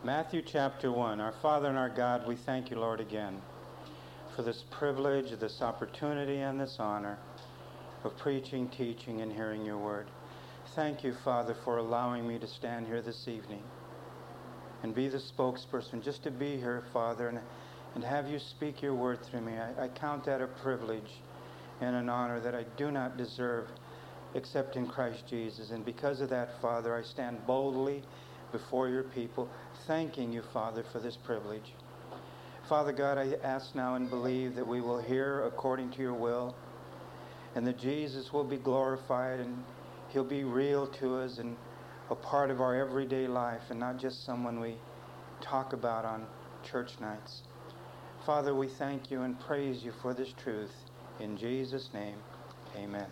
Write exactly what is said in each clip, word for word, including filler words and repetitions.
Matthew chapter one. Our Father and our God, we thank you, Lord, again for this privilege, this opportunity, and this honor of preaching, teaching, and hearing your word. Thank you, Father, for allowing me to stand here this evening and be the spokesperson, just to be here, Father, and, and have you speak your word through me. I, I count that a privilege and an honor that I do not deserve except in Christ Jesus. And because of that, Father, I stand boldly before your people, thanking you, Father, for this privilege. Father God, I ask now and believe that we will hear according to your will, and that Jesus will be glorified, and he'll be real to us and a part of our everyday life, and not just someone we talk about on church nights. Father, we thank you and praise you for this truth. In Jesus' name, amen.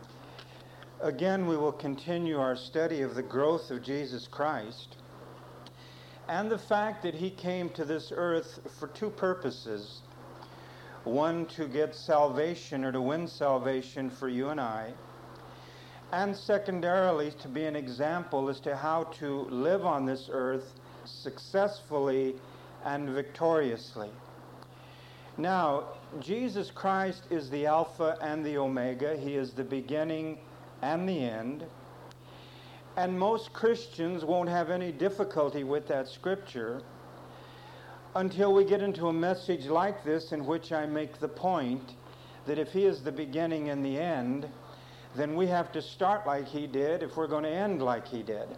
Again, we will continue our study of the growth of Jesus Christ and the fact that he came to this earth for two purposes. One, to get salvation or to win salvation for you and I, and secondarily, to be an example as to how to live on this earth successfully and victoriously. Now, Jesus Christ is the Alpha and the Omega. He is the beginning and the end. And most Christians won't have any difficulty with that scripture until we get into a message like this, in which I make the point that if he is the beginning and the end, then we have to start like he did if we're going to end like he did.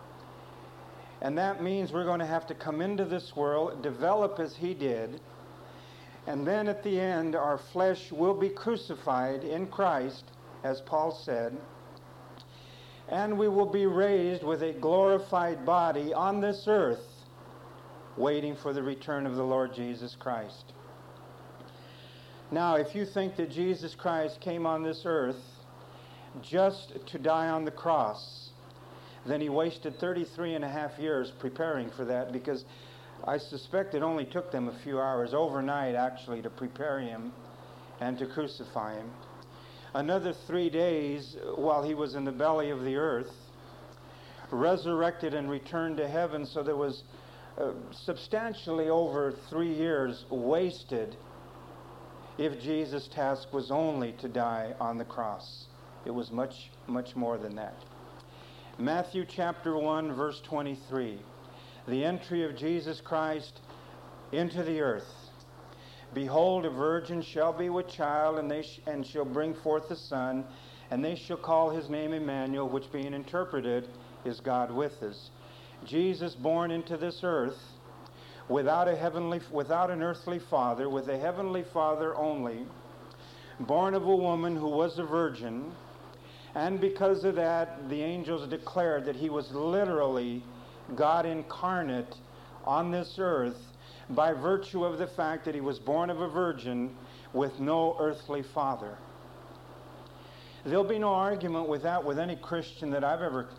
And that means we're going to have to come into this world, develop as he did, and then at the end our flesh will be crucified in Christ, as Paul said, and we will be raised with a glorified body on this earth, waiting for the return of the Lord Jesus Christ. Now, if you think that Jesus Christ came on this earth just to die on the cross, then he wasted thirty-three and a half years preparing for that, because I suspect it only took them a few hours, overnight actually, to prepare him and to crucify him. Another three days while he was in the belly of the earth, resurrected and returned to heaven. So there was uh, substantially over three years wasted if Jesus' task was only to die on the cross. It was much, much more than that. Matthew chapter one, verse twenty-three. The entry of Jesus Christ into the earth. Behold, a virgin shall be with child, and they sh- and shall bring forth a son, and they shall call his name Emmanuel, which being interpreted is God with us. Jesus born into this earth without a heavenly, without an earthly father, with a heavenly Father only, born of a woman who was a virgin, and because of that, the angels declared that he was literally God incarnate on this earth, by virtue of the fact that he was born of a virgin with no earthly father. There'll be no argument with that with any Christian that I've ever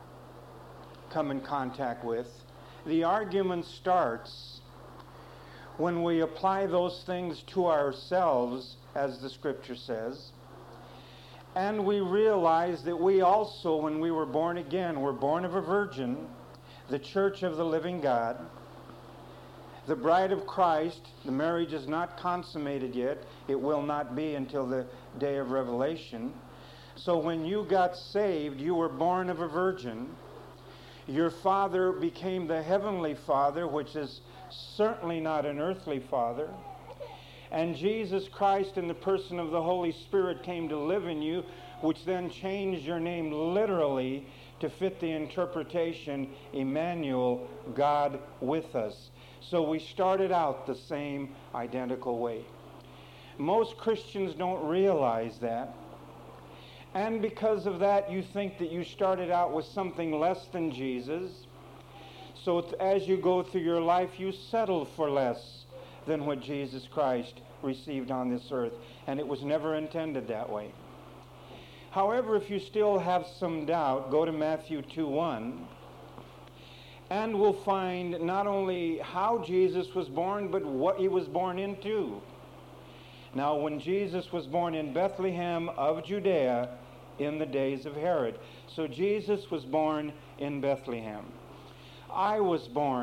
come in contact with. The argument starts when we apply those things to ourselves, as the scripture says, and we realize that we also, when we were born again, were born of a virgin, the church of the living God, the bride of Christ. The marriage is not consummated yet. It will not be until the day of Revelation. So when you got saved, you were born of a virgin. Your father became the heavenly Father, which is certainly not an earthly father. And Jesus Christ, in the person of the Holy Spirit, came to live in you, which then changed your name literally to fit the interpretation, Emmanuel, God with us. So we started out the same identical way. Most Christians don't realize that. And because of that, you think that you started out with something less than Jesus. So as you go through your life, you settle for less than what Jesus Christ received on this earth. And it was never intended that way. However, if you still have some doubt, go to Matthew two one. And we'll find not only how Jesus was born, but what he was born into. Now, when Jesus was born in Bethlehem of Judea in the days of Herod. So Jesus was born in Bethlehem. I was born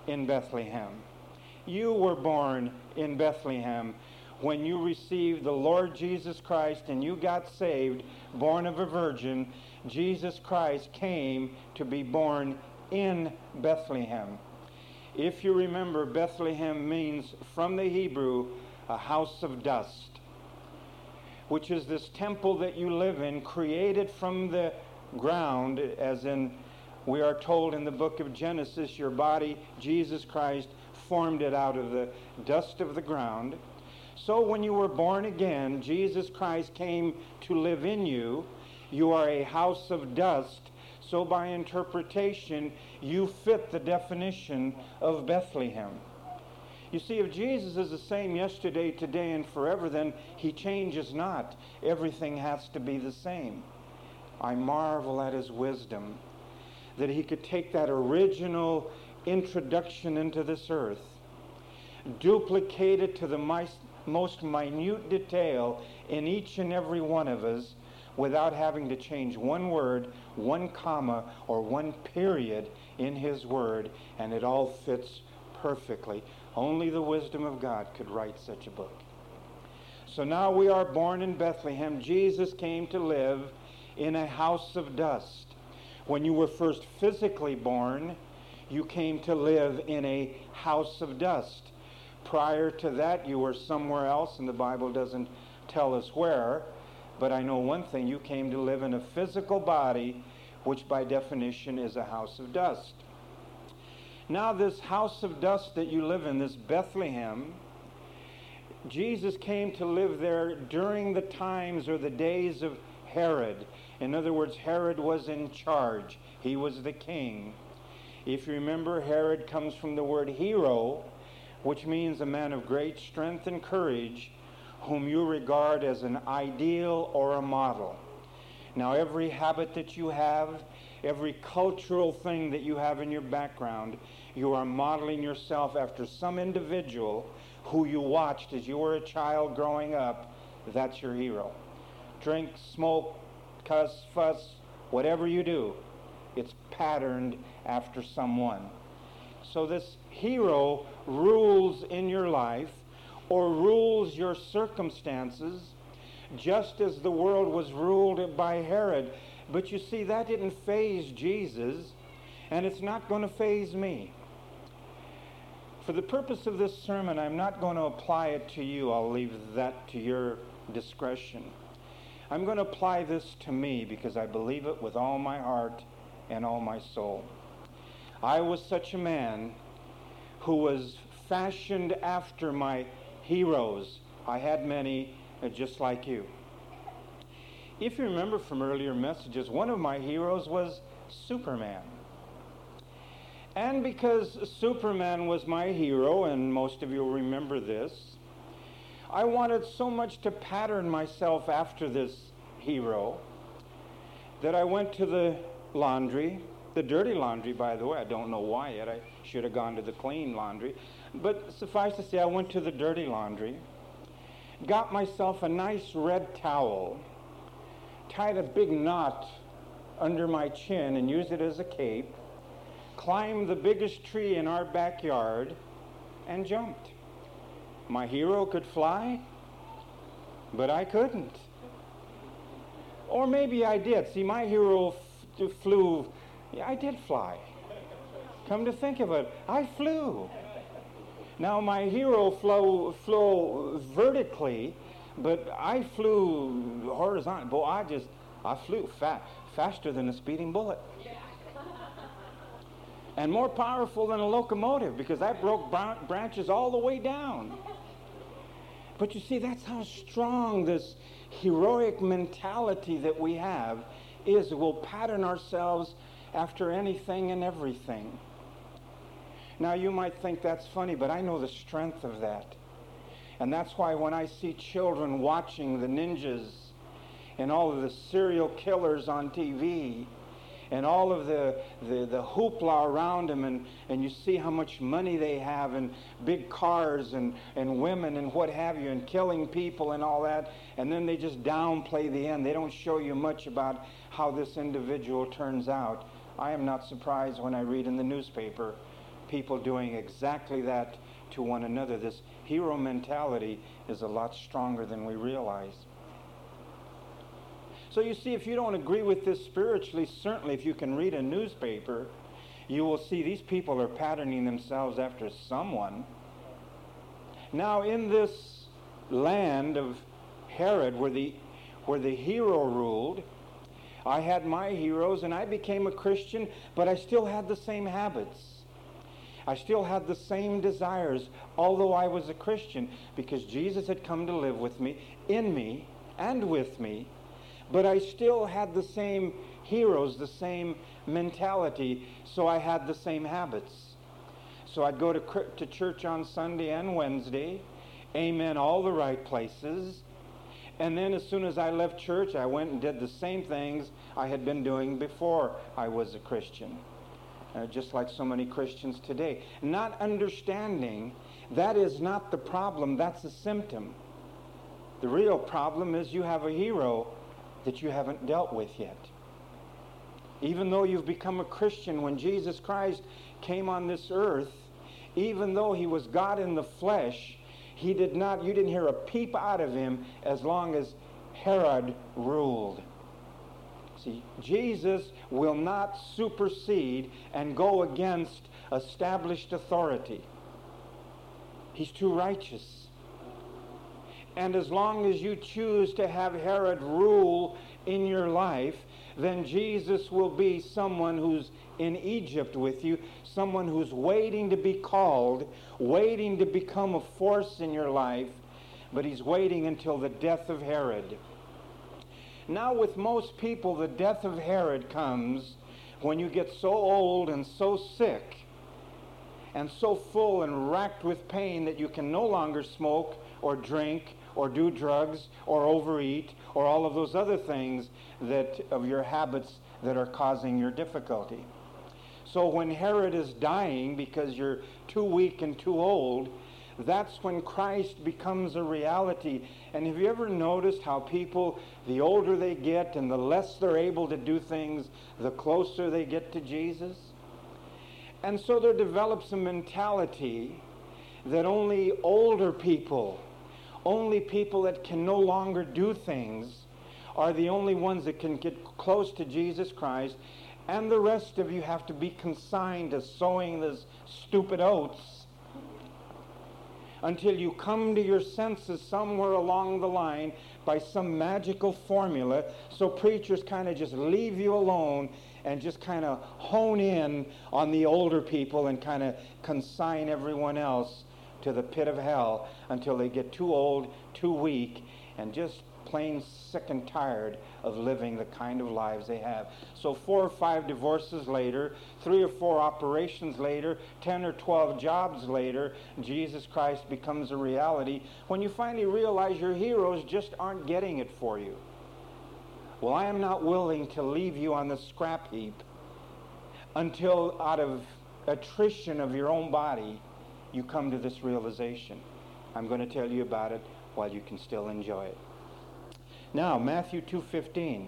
in Bethlehem. You were born in Bethlehem when you received the Lord Jesus Christ and you got saved, born of a virgin. Jesus Christ came to be born in Bethlehem. If you remember, Bethlehem means, from the Hebrew, a house of dust, which is this temple that you live in, created from the ground, as in, we are told in the book of Genesis, your body, Jesus Christ, formed it out of the dust of the ground. So when you were born again, Jesus Christ came to live in you. You are a house of dust. So by interpretation, you fit the definition of Bethlehem. You see, if Jesus is the same yesterday, today, and forever, then he changes not. Everything has to be the same. I marvel at his wisdom, that he could take that original introduction into this earth, duplicate it to the most minute detail in each and every one of us, without having to change one word, one comma, or one period in his word, and it all fits perfectly. Only the wisdom of God could write such a book. So now we are born in Bethlehem. Jesus came to live in a house of dust. When you were first physically born, you came to live in a house of dust. Prior to that, you were somewhere else, and the Bible doesn't tell us where. But I know one thing, you came to live in a physical body, which by definition is a house of dust. Now this house of dust that you live in, this Bethlehem, Jesus came to live there during the times or the days of Herod. In other words, Herod was in charge. He was the king. If you remember, Herod comes from the word hero, which means a man of great strength and courage, whom you regard as an ideal or a model. Now, every habit that you have, every cultural thing that you have in your background, you are modeling yourself after some individual who you watched as you were a child growing up. That's your hero. Drink, smoke, cuss, fuss, whatever you do, it's patterned after someone. So this hero rules in your life, or rules your circumstances, just as the world was ruled by Herod. But you see, that didn't faze Jesus, and it's not going to faze me. For the purpose of this sermon, I'm not going to apply it to you. I'll leave that to your discretion. I'm going to apply this to me because I believe it with all my heart and all my soul. I was such a man who was fashioned after my heroes. I had many, uh, just like you. If you remember from earlier messages, one of my heroes was Superman. And because Superman was my hero, and most of you will remember this, I wanted so much to pattern myself after this hero that I went to the laundry, the dirty laundry, by the way. I don't know why yet. I should have gone to the clean laundry. But suffice to say, I went to the dirty laundry, got myself a nice red towel, tied a big knot under my chin and used it as a cape, climbed the biggest tree in our backyard, and jumped. My hero could fly, but I couldn't. Or maybe I did. See, my hero f- flew. Yeah, I did fly. Come to think of it, I flew. Now, my hero flew, flew vertically, but I flew horizontally. Boy, I just, I flew fa- faster than a speeding bullet. And more powerful than a locomotive, because I broke br- branches all the way down. But you see, that's how strong this heroic mentality that we have is. We'll pattern ourselves after anything and everything. Now, you might think that's funny, but I know the strength of that. And that's why when I see children watching the ninjas and all of the serial killers on T V and all of the, the, the hoopla around them, and, and you see how much money they have and big cars and, and women and what have you, and killing people and all that, and then they just downplay the end. They don't show you much about how this individual turns out. I am not surprised when I read in the newspaper people doing exactly that to one another. This hero mentality is a lot stronger than we realize. So you see, if you don't agree with this spiritually, certainly if you can read a newspaper, you will see these people are patterning themselves after someone. Now, in this land of Herod, where the, where the hero ruled, I had my heroes and I became a Christian, but I still had the same habits. I still had the same desires, although I was a Christian, because Jesus had come to live with me, in me, and with me. But I still had the same heroes, the same mentality, so I had the same habits. So I'd go to, to church on Sunday and Wednesday, amen all the right places, and then as soon as I left church, I went and did the same things I had been doing before I was a Christian. Uh, just like so many Christians today. Not understanding that is not the problem, that's a symptom. The real problem is you have a hero that you haven't dealt with yet. Even though you've become a Christian, when Jesus Christ came on this earth, even though he was God in the flesh, he did not, you didn't hear a peep out of him as long as Herod ruled. See, Jesus will not supersede and go against established authority. He's too righteous. And as long as you choose to have Herod rule in your life, then Jesus will be someone who's in Egypt with you, someone who's waiting to be called, waiting to become a force in your life, but he's waiting until the death of Herod. Now with most people, the death of Herod comes when you get so old and so sick and so full and racked with pain that you can no longer smoke or drink or do drugs or overeat or all of those other things that of your habits that are causing your difficulty. So when Herod is dying because you're too weak and too old, that's when Christ becomes a reality. And have you ever noticed how people, the older they get and the less they're able to do things, the closer they get to Jesus? And so there develops a mentality that only older people, only people that can no longer do things, are the only ones that can get close to Jesus Christ, and the rest of you have to be consigned to sowing those stupid oats until you come to your senses somewhere along the line by some magical formula, so preachers kind of just leave you alone and just kind of hone in on the older people and kind of consign everyone else to the pit of hell until they get too old, too weak, and just plain sick and tired of living the kind of lives they have. So four or five divorces later, three or four operations later, ten or twelve jobs later, Jesus Christ becomes a reality when you finally realize your heroes just aren't getting it for you. Well, I am not willing to leave you on the scrap heap until out of attrition of your own body you come to this realization. I'm going to tell you about it while you can still enjoy it. Now, Matthew two fifteen.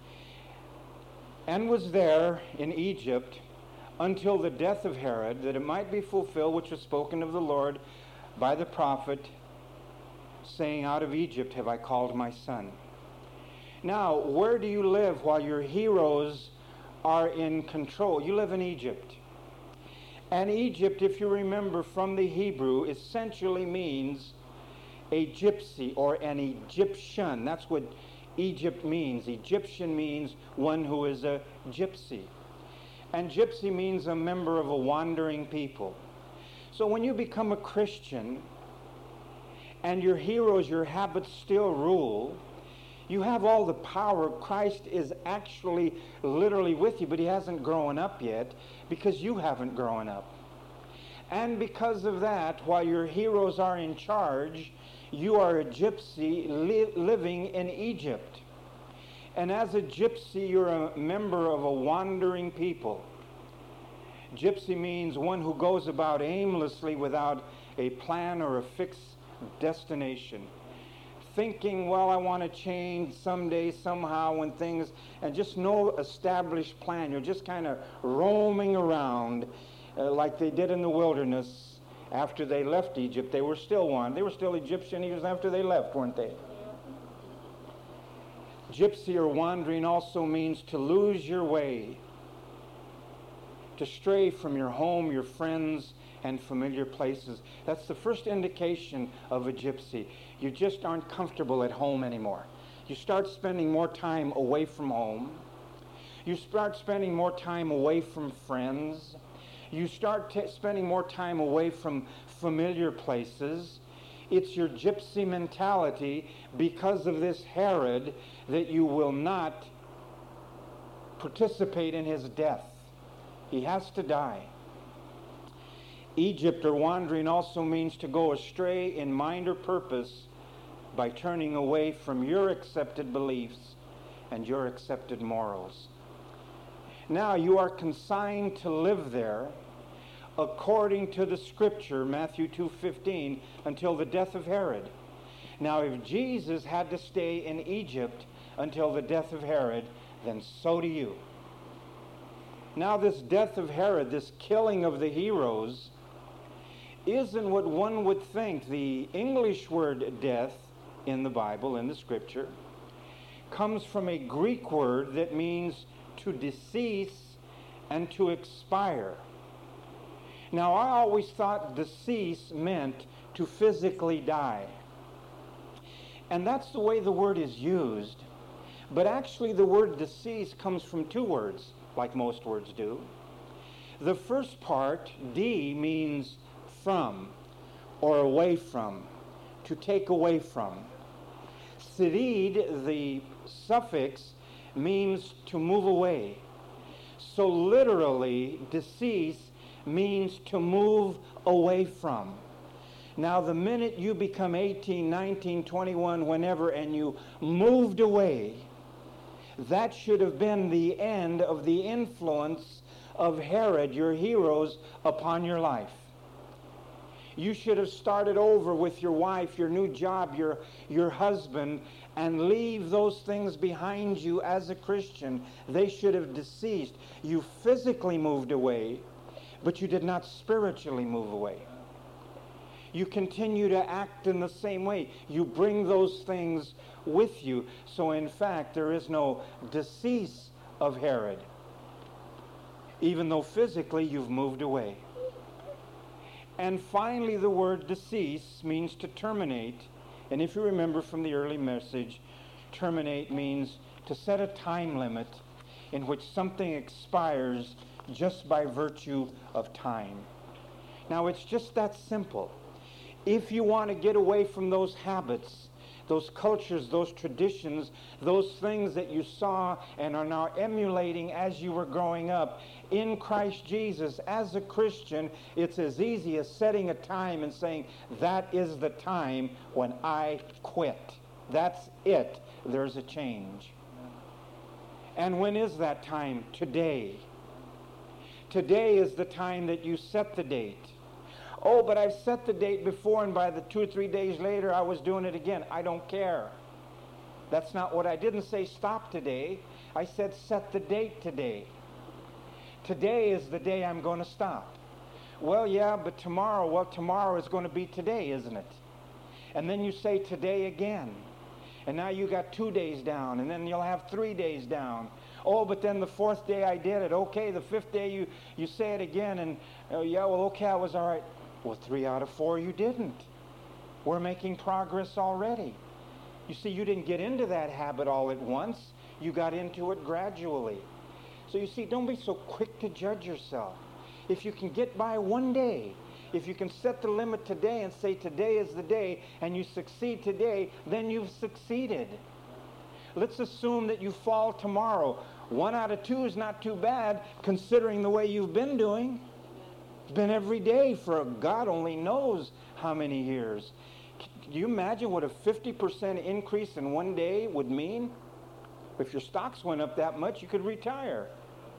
And was there in Egypt until the death of Herod, that it might be fulfilled which was spoken of the Lord by the prophet, saying, out of Egypt have I called my son. Now, where do you live while your heroes are in control? You live in Egypt. And Egypt, if you remember from the Hebrew, essentially means a gypsy or an Egyptian. That's what Egypt means. Egyptian means one who is a gypsy. And gypsy means a member of a wandering people. So when you become a Christian and your heroes, your habits still rule, you have all the power. Christ is actually literally with you, but he hasn't grown up yet because you haven't grown up. And because of that, while your heroes are in charge, you are a gypsy li- living in Egypt. And as a gypsy, you're a member of a wandering people. Gypsy means one who goes about aimlessly without a plan or a fixed destination. Thinking, well, I want to change someday, somehow, when things, and just no established plan. You're just kind of roaming around, uh, like they did in the wilderness after they left Egypt. They were still one. They were still Egyptian even after they left, weren't they? Gypsy or wandering also means to lose your way, to stray from your home, your friends, and familiar places. That's the first indication of a gypsy. You just aren't comfortable at home anymore. You start spending more time away from home. You start spending more time away from friends. You start t- spending more time away from familiar places. It's your gypsy mentality because of this Herod that you will not participate in his death. He has to die. Egypt or wandering also means to go astray in mind or purpose by turning away from your accepted beliefs and your accepted morals. Now you are consigned to live there according to the scripture, Matthew two fifteen, until the death of Herod. Now if Jesus had to stay in Egypt until the death of Herod, then so do you. Now this death of Herod, this killing of the heroes, isn't what one would think. The English word death in the Bible, in the scripture, comes from a Greek word that means to decease and to expire. Now I always thought decease meant to physically die. And that's the way the word is used. But actually the word decease comes from two words, like most words do. The first part, D, means from or away from, to take away from. Sirid, the suffix, means to move away. So literally, decease means to move away from. Now the minute you become eighteen, nineteen, twenty-one, whenever, and you moved away, that should have been the end of the influence of Herod, your heroes, upon your life. You should have started over with your wife, your new job, your, your husband, and leave those things behind you as a Christian. They should have deceased. You physically moved away, but you did not spiritually move away. You continue to act in the same way. You bring those things with you. So in fact, there is no decease of Herod, even though physically you've moved away. And finally, the word decease means to terminate. And if you remember from the early message, terminate means to set a time limit in which something expires just by virtue of time. Now, it's just that simple. If you want to get away from those habits, those cultures, those traditions, those things that you saw and are now emulating as you were growing up, in Christ Jesus, as a Christian, it's as easy as setting a time and saying, that is the time when I quit. That's it. There's a change. And when is that time? Today. Today is the time that you set the date. Oh, but I've set the date before, and by the two or three days later, I was doing it again. I don't care. That's not what I didn't say. Stop today. I said set the date today. Today is the day I'm going to stop. Well, yeah, but tomorrow, well, tomorrow is going to be today, isn't it? And then you say today again. And now you got two days down, and then you'll have three days down. Oh, but then the fourth day I did it. Okay, the fifth day you, you say it again, and oh, yeah, well, okay, I was all right. Well, three out of four you didn't. We're making progress already. You see, you didn't get into that habit all at once. You got into it gradually. So you see, don't be so quick to judge yourself. If you can get by one day, if you can set the limit today and say today is the day, and you succeed today, then you've succeeded. Let's assume that you fall tomorrow. One out of two is not too bad, considering the way you've been doing. It's been every day for God only knows how many years. Can you imagine what a fifty percent increase in one day would mean? If your stocks went up that much, you could retire.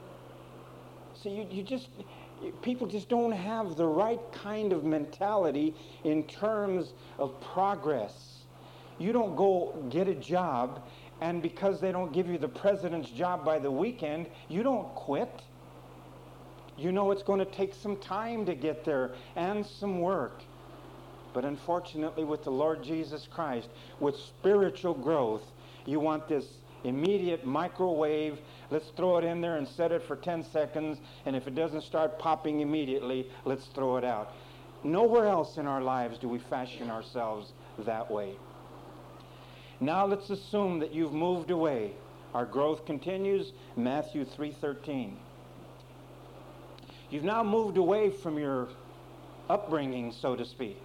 So you, you just, people just don't have the right kind of mentality in terms of progress. You don't go get a job, and because they don't give you the president's job by the weekend, you don't quit. You know it's going to take some time to get there and some work. But unfortunately, with the Lord Jesus Christ, with spiritual growth, you want this immediate microwave. Let's throw it in there and set it for ten seconds, and if it doesn't start popping immediately, let's throw it out. Nowhere else in our lives do we fashion ourselves that way. Now let's assume that you've moved away. Our growth continues, Matthew three thirteen. You've now moved away from your upbringing, so to speak.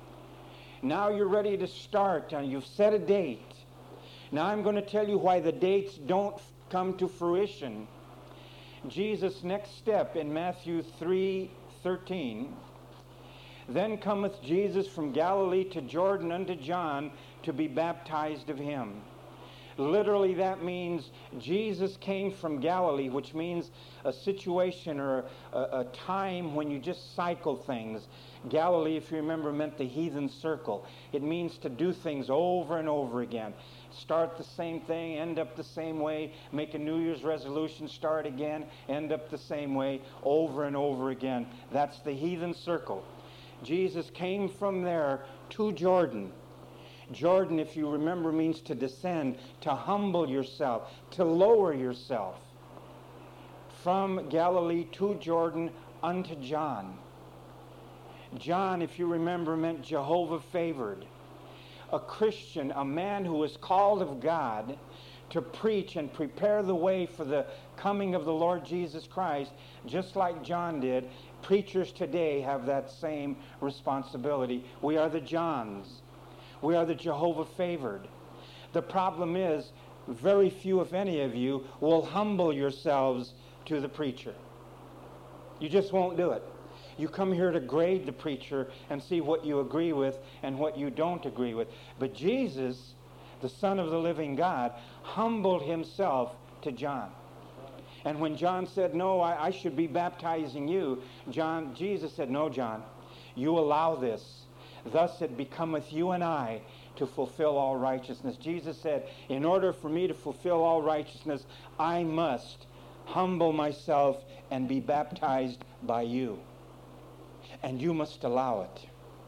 Now you're ready to start, and you've set a date. Now I'm going to tell you why the dates don't come to fruition. Jesus' next step in Matthew three thirteen, then cometh Jesus from Galilee to Jordan unto John to be baptized of him. Literally that means Jesus came from Galilee, which means a situation or a, a, a time when you just cycle things. Galilee, if you remember, meant the heathen circle. It means to do things over and over again. Start the same thing, end up the same way, make a New Year's resolution, start again, end up the same way, over and over again. That's the heathen circle. Jesus came from there to Jordan. Jordan, if you remember, means to descend, to humble yourself, to lower yourself. From Galilee to Jordan unto John. John, if you remember, meant Jehovah favored. A Christian, a man who was called of God to preach and prepare the way for the coming of the Lord Jesus Christ, just like John did. Preachers today have that same responsibility. We are the Johns. We are the Jehovah favored. The problem is, very few, if any of you, will humble yourselves to the preacher. You just won't do it. You come here to grade the preacher and see what you agree with and what you don't agree with. But Jesus, the Son of the living God, humbled himself to John. And when John said, no, I, I should be baptizing you, John, Jesus said, no, John, you allow this. Thus it becometh you and I to fulfill all righteousness. Jesus said, in order for me to fulfill all righteousness, I must humble myself and be baptized by you. And you must allow it.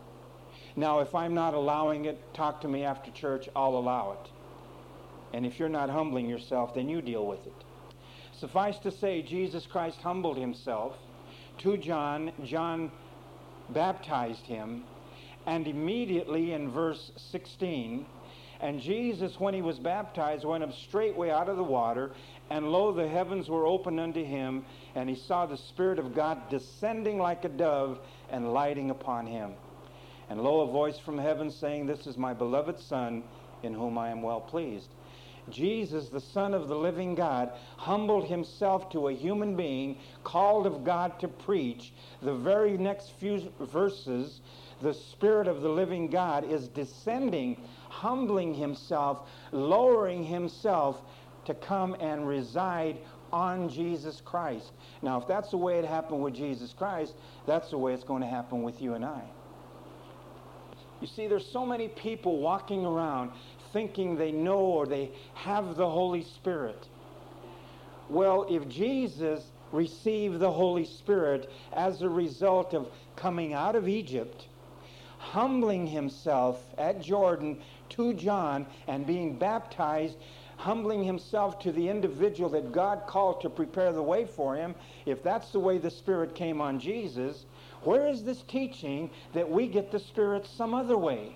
Now, if I'm not allowing it, talk to me after church, I'll allow it. And if you're not humbling yourself, then you deal with it. Suffice to say, Jesus Christ humbled himself to John. John baptized him. And immediately in verse sixteen, and Jesus, when he was baptized, went up straightway out of the water, and lo, the heavens were opened unto him, and he saw the Spirit of God descending like a dove and lighting upon him. And lo, a voice from heaven saying, this is my beloved Son, in whom I am well pleased. Jesus, the Son of the living God, humbled himself to a human being, called of God to preach. The very next few verses, the Spirit of the living God is descending, humbling himself, lowering himself to come and reside on Jesus Christ. Now, if that's the way it happened with Jesus Christ, that's the way it's going to happen with you and I. You see, there's so many people walking around thinking they know or they have the Holy Spirit. Well, if Jesus received the Holy Spirit as a result of coming out of Egypt, humbling himself at Jordan to John and being baptized, humbling himself to the individual that God called to prepare the way for him, if that's the way the Spirit came on Jesus, where is this teaching that we get the Spirit some other way?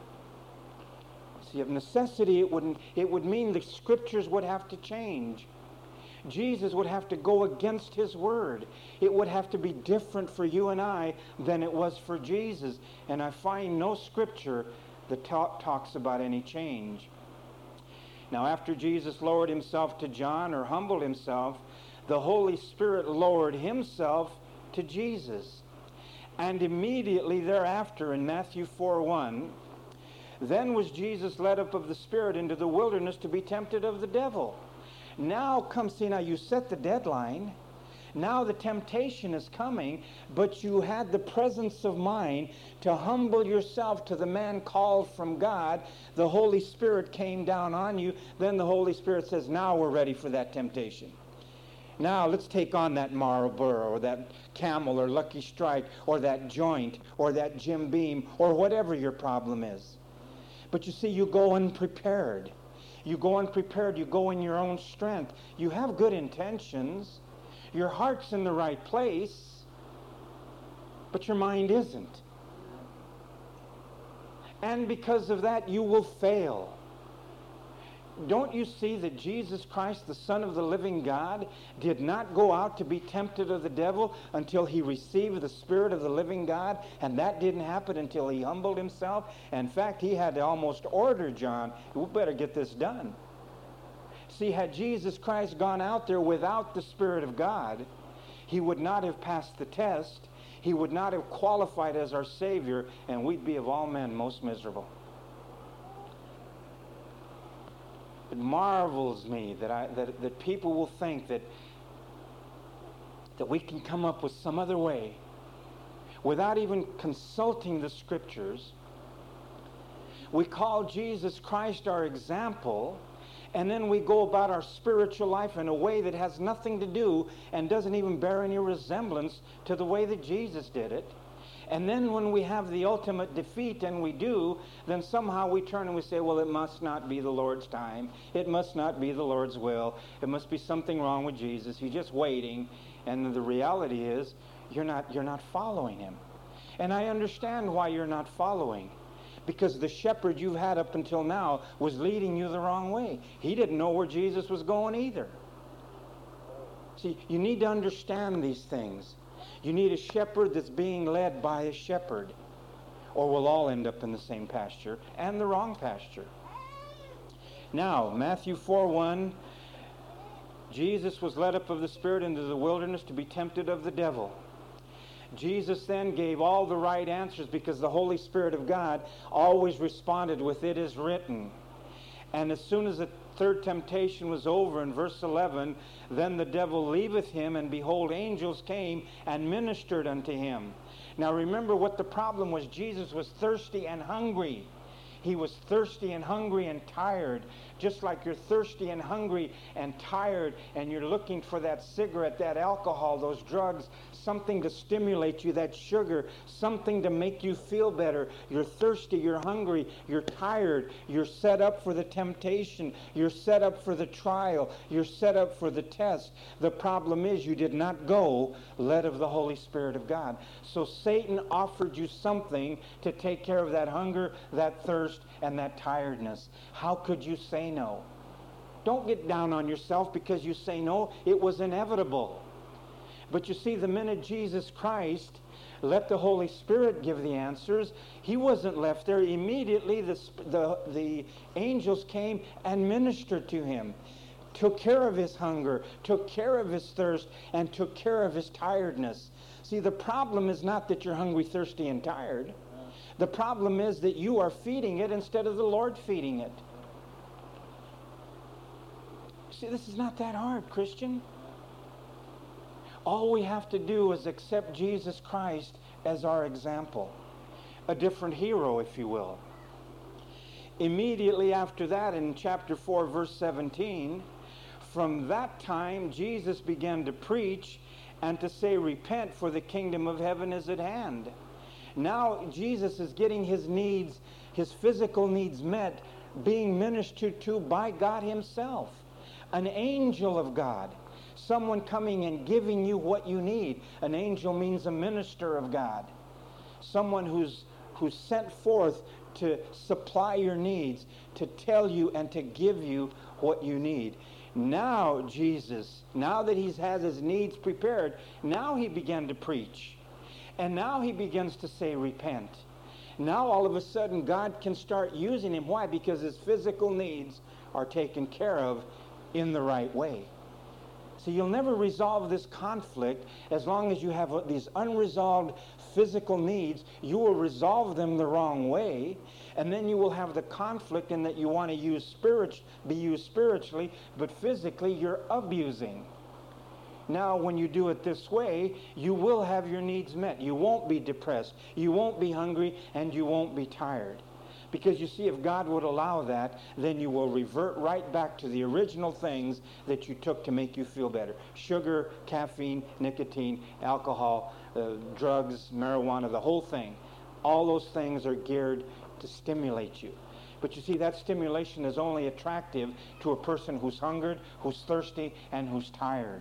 See, of necessity, it wouldn't, it would mean the Scriptures would have to change. Jesus would have to go against his word. It would have to be different for you and I than it was for Jesus. And I find no scripture that ta- talks about any change. Now, after Jesus lowered himself to John, or humbled himself, the Holy Spirit lowered himself to Jesus. And immediately thereafter, in Matthew four one, then was Jesus led up of the Spirit into the wilderness to be tempted of the devil. Now come, see, now you set the deadline. Now the temptation is coming, but you had the presence of mind to humble yourself to the man called from God. The Holy Spirit came down on you. Then the Holy Spirit says, now we're ready for that temptation. Now let's take on that Marlboro or that Camel or Lucky Strike or that joint or that Jim Beam or whatever your problem is. But you see, you go unprepared. You go unprepared. You go in your own strength. You have good intentions. Your heart's in the right place, but your mind isn't. And because of that, you will fail. Don't you see that Jesus Christ, the Son of the living God, did not go out to be tempted of the devil until he received the Spirit of the living God? And that didn't happen until he humbled himself. In fact, he had to almost order John, we better get this done. See, had Jesus Christ gone out there without the Spirit of God, he would not have passed the test. He would not have qualified as our Savior, and we'd be of all men most miserable. It marvels me that, I, that, that people will think that, that we can come up with some other way without even consulting the Scriptures. We call Jesus Christ our example, and then we go about our spiritual life in a way that has nothing to do and doesn't even bear any resemblance to the way that Jesus did it. And then when we have the ultimate defeat, and we do, then somehow we turn and we say, well, it must not be the Lord's time. It must not be the Lord's will. It must be something wrong with Jesus. He's just waiting. And the reality is, you're not, you're not following him. And I understand why you're not following. Because the shepherd you've had up until now was leading you the wrong way. He didn't know where Jesus was going either. See, you need to understand these things. You need a shepherd that's being led by a shepherd, or we'll all end up in the same pasture and the wrong pasture. Now, Matthew four one, Jesus was led up of the Spirit into the wilderness to be tempted of the devil. Jesus then gave all the right answers because the Holy Spirit of God always responded with, "It is written." And as soon as the third temptation was over, in verse eleven, then the devil leaveth him, and behold, angels came and ministered unto him. Now remember what the problem was. Jesus was thirsty and hungry. He was thirsty and hungry and tired. Just like you're thirsty and hungry and tired, and you're looking for that cigarette, that alcohol, those drugs, something to stimulate you, that sugar, something to make you feel better. You're thirsty, you're hungry, you're tired, you're set up for the temptation, you're set up for the trial, you're set up for the test. The problem is you did not go led of the Holy Spirit of God. So Satan offered you something to take care of that hunger, that thirst, and that tiredness. How could you say no? Don't get down on yourself because you say no. It was inevitable. But you see, the minute Jesus Christ let the Holy Spirit give the answers, he wasn't left there. Immediately the, the, the angels came and ministered to him, took care of his hunger, took care of his thirst, and took care of his tiredness. See, the problem is not that you're hungry, thirsty, and tired. The problem is that you are feeding it instead of the Lord feeding it. See, this is not that hard, Christian. All we have to do is accept Jesus Christ as our example, a different hero, if you will. Immediately after that, in chapter four, verse seventeen, from that time Jesus began to preach and to say, "Repent, for the kingdom of heaven is at hand." Now Jesus is getting his needs, his physical needs met, being ministered to by God himself. An angel of God. Someone coming and giving you what you need. An angel means a minister of God. Someone who's, who's sent forth to supply your needs, to tell you and to give you what you need. Now Jesus, now that he has his needs prepared, now he began to preach. And now he begins to say, repent. Now all of a sudden God can start using him. Why? Because his physical needs are taken care of in the right way. So you'll never resolve this conflict as long as you have these unresolved physical needs. You will resolve them the wrong way, and then you will have the conflict in that you want to use spirit, be used spiritually, but physically you're abusing. Now, when you do it this way, you will have your needs met. You won't be depressed, you won't be hungry, and you won't be tired. Because you see, if God would allow that, then you will revert right back to the original things that you took to make you feel better. Sugar, caffeine, nicotine, alcohol, uh, drugs, marijuana, the whole thing. All those things are geared to stimulate you. But you see, that stimulation is only attractive to a person who's hungered, who's thirsty, and who's tired.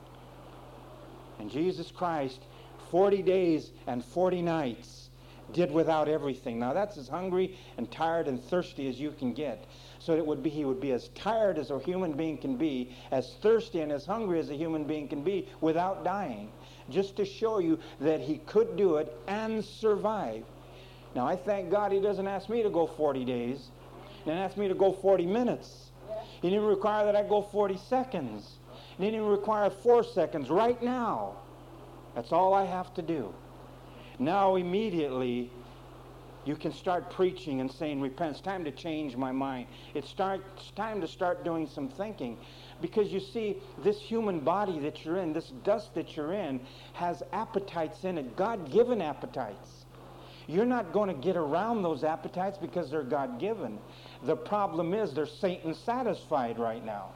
And Jesus Christ, forty days and forty nights, did without everything. Now that's as hungry and tired and thirsty as you can get. So it would be, he would be as tired as a human being can be, as thirsty and as hungry as a human being can be, without dying. Just to show you that he could do it and survive. Now I thank God he doesn't ask me to go forty days. He didn't ask me to go forty minutes. He didn't require that I go forty seconds. He didn't even require four seconds. Right now. That's all I have to do. Now immediately you can start preaching and saying, repent. It's time to change my mind. It's, start, it's time to start doing some thinking. Because you see, this human body that you're in, this dust that you're in, has appetites in it, God-given appetites. You're not going to get around those appetites because they're God-given. The problem is they're Satan-satisfied right now.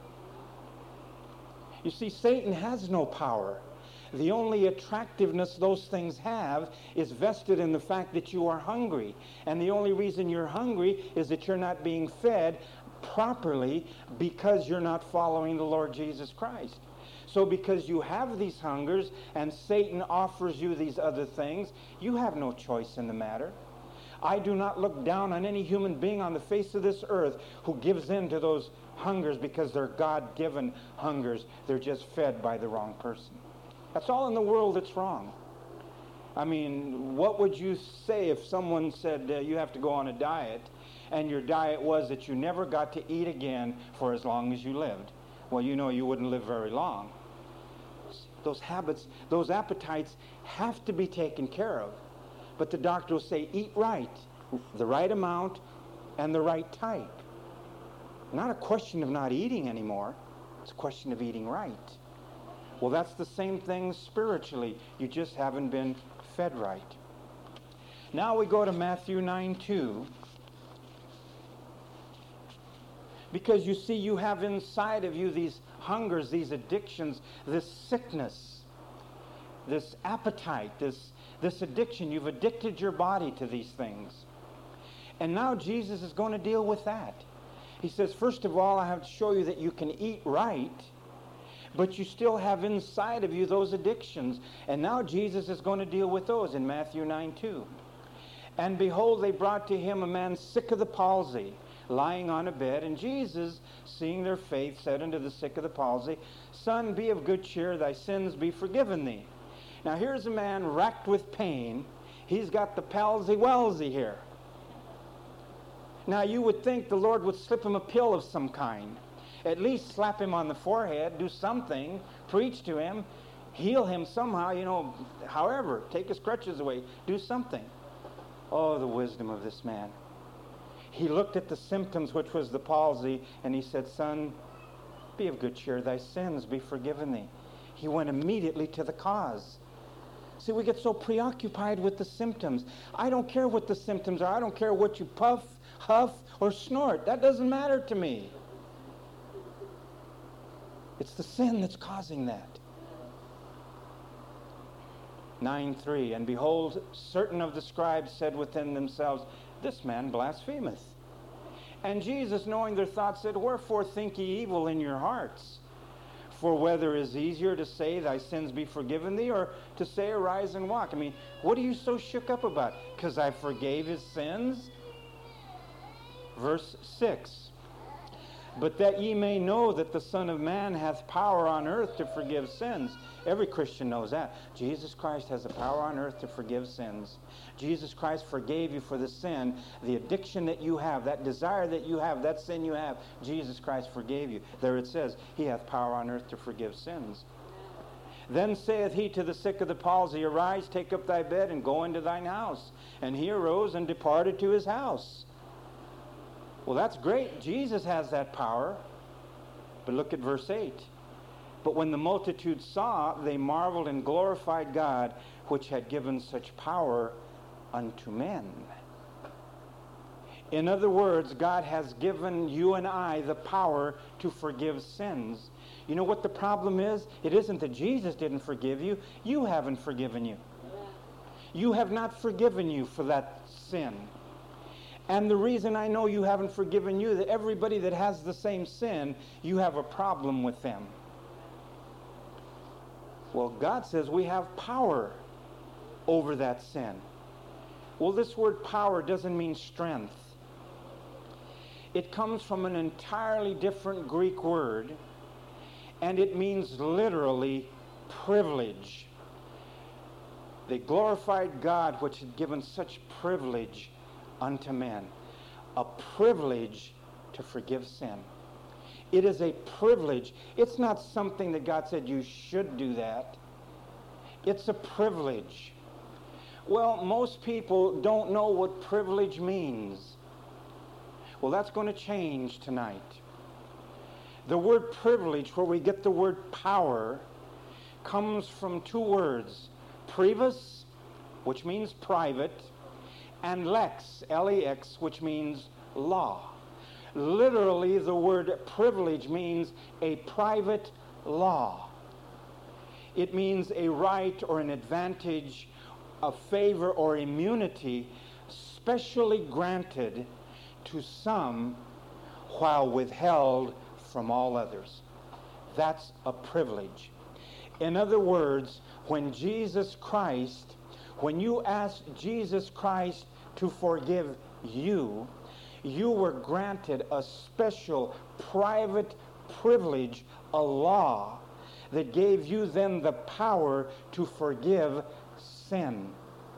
You see, Satan has no power. The only attractiveness those things have is vested in the fact that you are hungry. And the only reason you're hungry is that you're not being fed properly because you're not following the Lord Jesus Christ. So because you have these hungers and Satan offers you these other things, you have no choice in the matter. I do not look down on any human being on the face of this earth who gives in to those hungers because they're God-given hungers. They're just fed by the wrong person. That's all in the world that's wrong. I mean, what would you say if someone said uh, you have to go on a diet, and your diet was that you never got to eat again for as long as you lived? Well, you know you wouldn't live very long. Those habits, those appetites have to be taken care of. But the doctor will say, eat right, the right amount and the right type. Not a question of not eating anymore. It's a question of eating right. Well, that's the same thing spiritually. You just haven't been fed right. Now we go to Matthew nine two. Because you see, you have inside of you these hungers, these addictions, this sickness, this appetite, this, this addiction. You've addicted your body to these things. And now Jesus is going to deal with that. He says, first of all, I have to show you that you can eat right, but you still have inside of you those addictions. And now Jesus is going to deal with those in Matthew nine two. And behold, they brought to him a man sick of the palsy, lying on a bed. And Jesus, seeing their faith, said unto the sick of the palsy, Son, be of good cheer, thy sins be forgiven thee. Now here's a man racked with pain. He's got the palsy-welzy here. Now you would think the Lord would slip him a pill of some kind. At least slap him on the forehead, do something, preach to him, heal him somehow, you know, however, take his crutches away, do something. Oh, the wisdom of this man. He looked at the symptoms, which was the palsy, and he said, Son, be of good cheer, thy sins be forgiven thee. He went immediately to the cause. See, we get so preoccupied with the symptoms. I don't care what the symptoms are. I don't care what you puff, huff, or snort. That doesn't matter to me. It's the sin that's causing that. nine three, and behold, certain of the scribes said within themselves, This man blasphemeth. And Jesus, knowing their thoughts, said, Wherefore think ye evil in your hearts? For whether is easier to say, Thy sins be forgiven thee, or to say, Arise and walk? I mean, what are you so shook up about? Because I forgave his sins? Verse six. But that ye may know that the Son of Man hath power on earth to forgive sins. Every Christian knows that. Jesus Christ has the power on earth to forgive sins. Jesus Christ forgave you for the sin, the addiction that you have, that desire that you have, that sin you have. Jesus Christ forgave you. There it says, He hath power on earth to forgive sins. Then saith he to the sick of the palsy, Arise, take up thy bed, and go into thine house. And he arose and departed to his house. Well, that's great. Jesus has that power. But look at verse eight. But when the multitude saw, they marveled and glorified God, which had given such power unto men. In other words, God has given you and I the power to forgive sins. You know what the problem is? It isn't that Jesus didn't forgive you. You haven't forgiven you. You have not forgiven you for that sin. And the reason I know you haven't forgiven you, that everybody that has the same sin, you have a problem with them. Well, God says we have power over that sin. Well, this word power doesn't mean strength. It comes from an entirely different Greek word, and it means literally privilege. They glorified God which had given such privilege unto men. A privilege to forgive sin. It is a privilege. It's not something that God said you should do that. It's a privilege. Well, most people don't know what privilege means. Well, that's going to change tonight. The word privilege, where we get the word power, comes from two words. Privis, which means private, and lex, L E X, which means law. Literally, the word privilege means a private law. It means a right or an advantage, a favor or immunity specially granted to some while withheld from all others. That's a privilege. In other words, when Jesus Christ, when you ask Jesus Christ to forgive you, you were granted a special private privilege, a law that gave you then the power to forgive sin.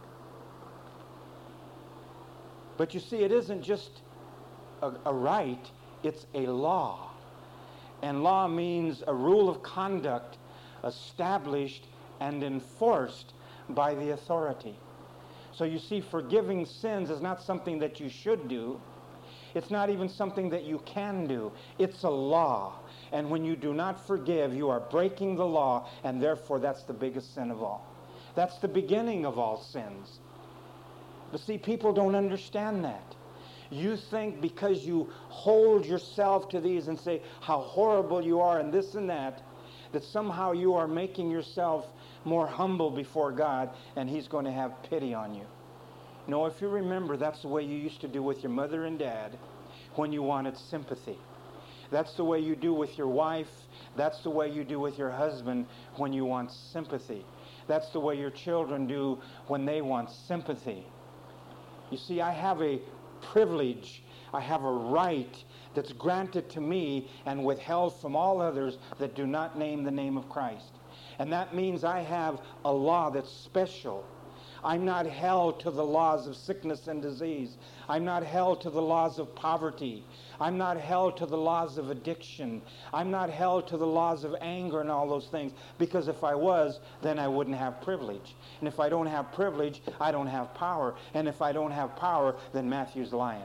But you see, it isn't just a, a right, it's a law. And law means a rule of conduct established and enforced by the authority. So you see, forgiving sins is not something that you should do. It's not even something that you can do. It's a law. And when you do not forgive, you are breaking the law, and therefore that's the biggest sin of all. That's the beginning of all sins. But see, people don't understand that. You think because you hold yourself to these and say how horrible you are and this and that, that somehow you are making yourself more humble before God and He's going to have pity on you. No, if you remember, that's the way you used to do with your mother and dad when you wanted sympathy. That's the way you do with your wife. That's the way you do with your husband when you want sympathy. That's the way your children do when they want sympathy. You see, I have a privilege, I have a right that's granted to me and withheld from all others that do not name the name of Christ. And that means I have a law that's special. I'm not held to the laws of sickness and disease. I'm not held to the laws of poverty. I'm not held to the laws of addiction. I'm not held to the laws of anger and all those things, because if I was, then I wouldn't have privilege. And if I don't have privilege, I don't have power. And if I don't have power, then Matthew's lying.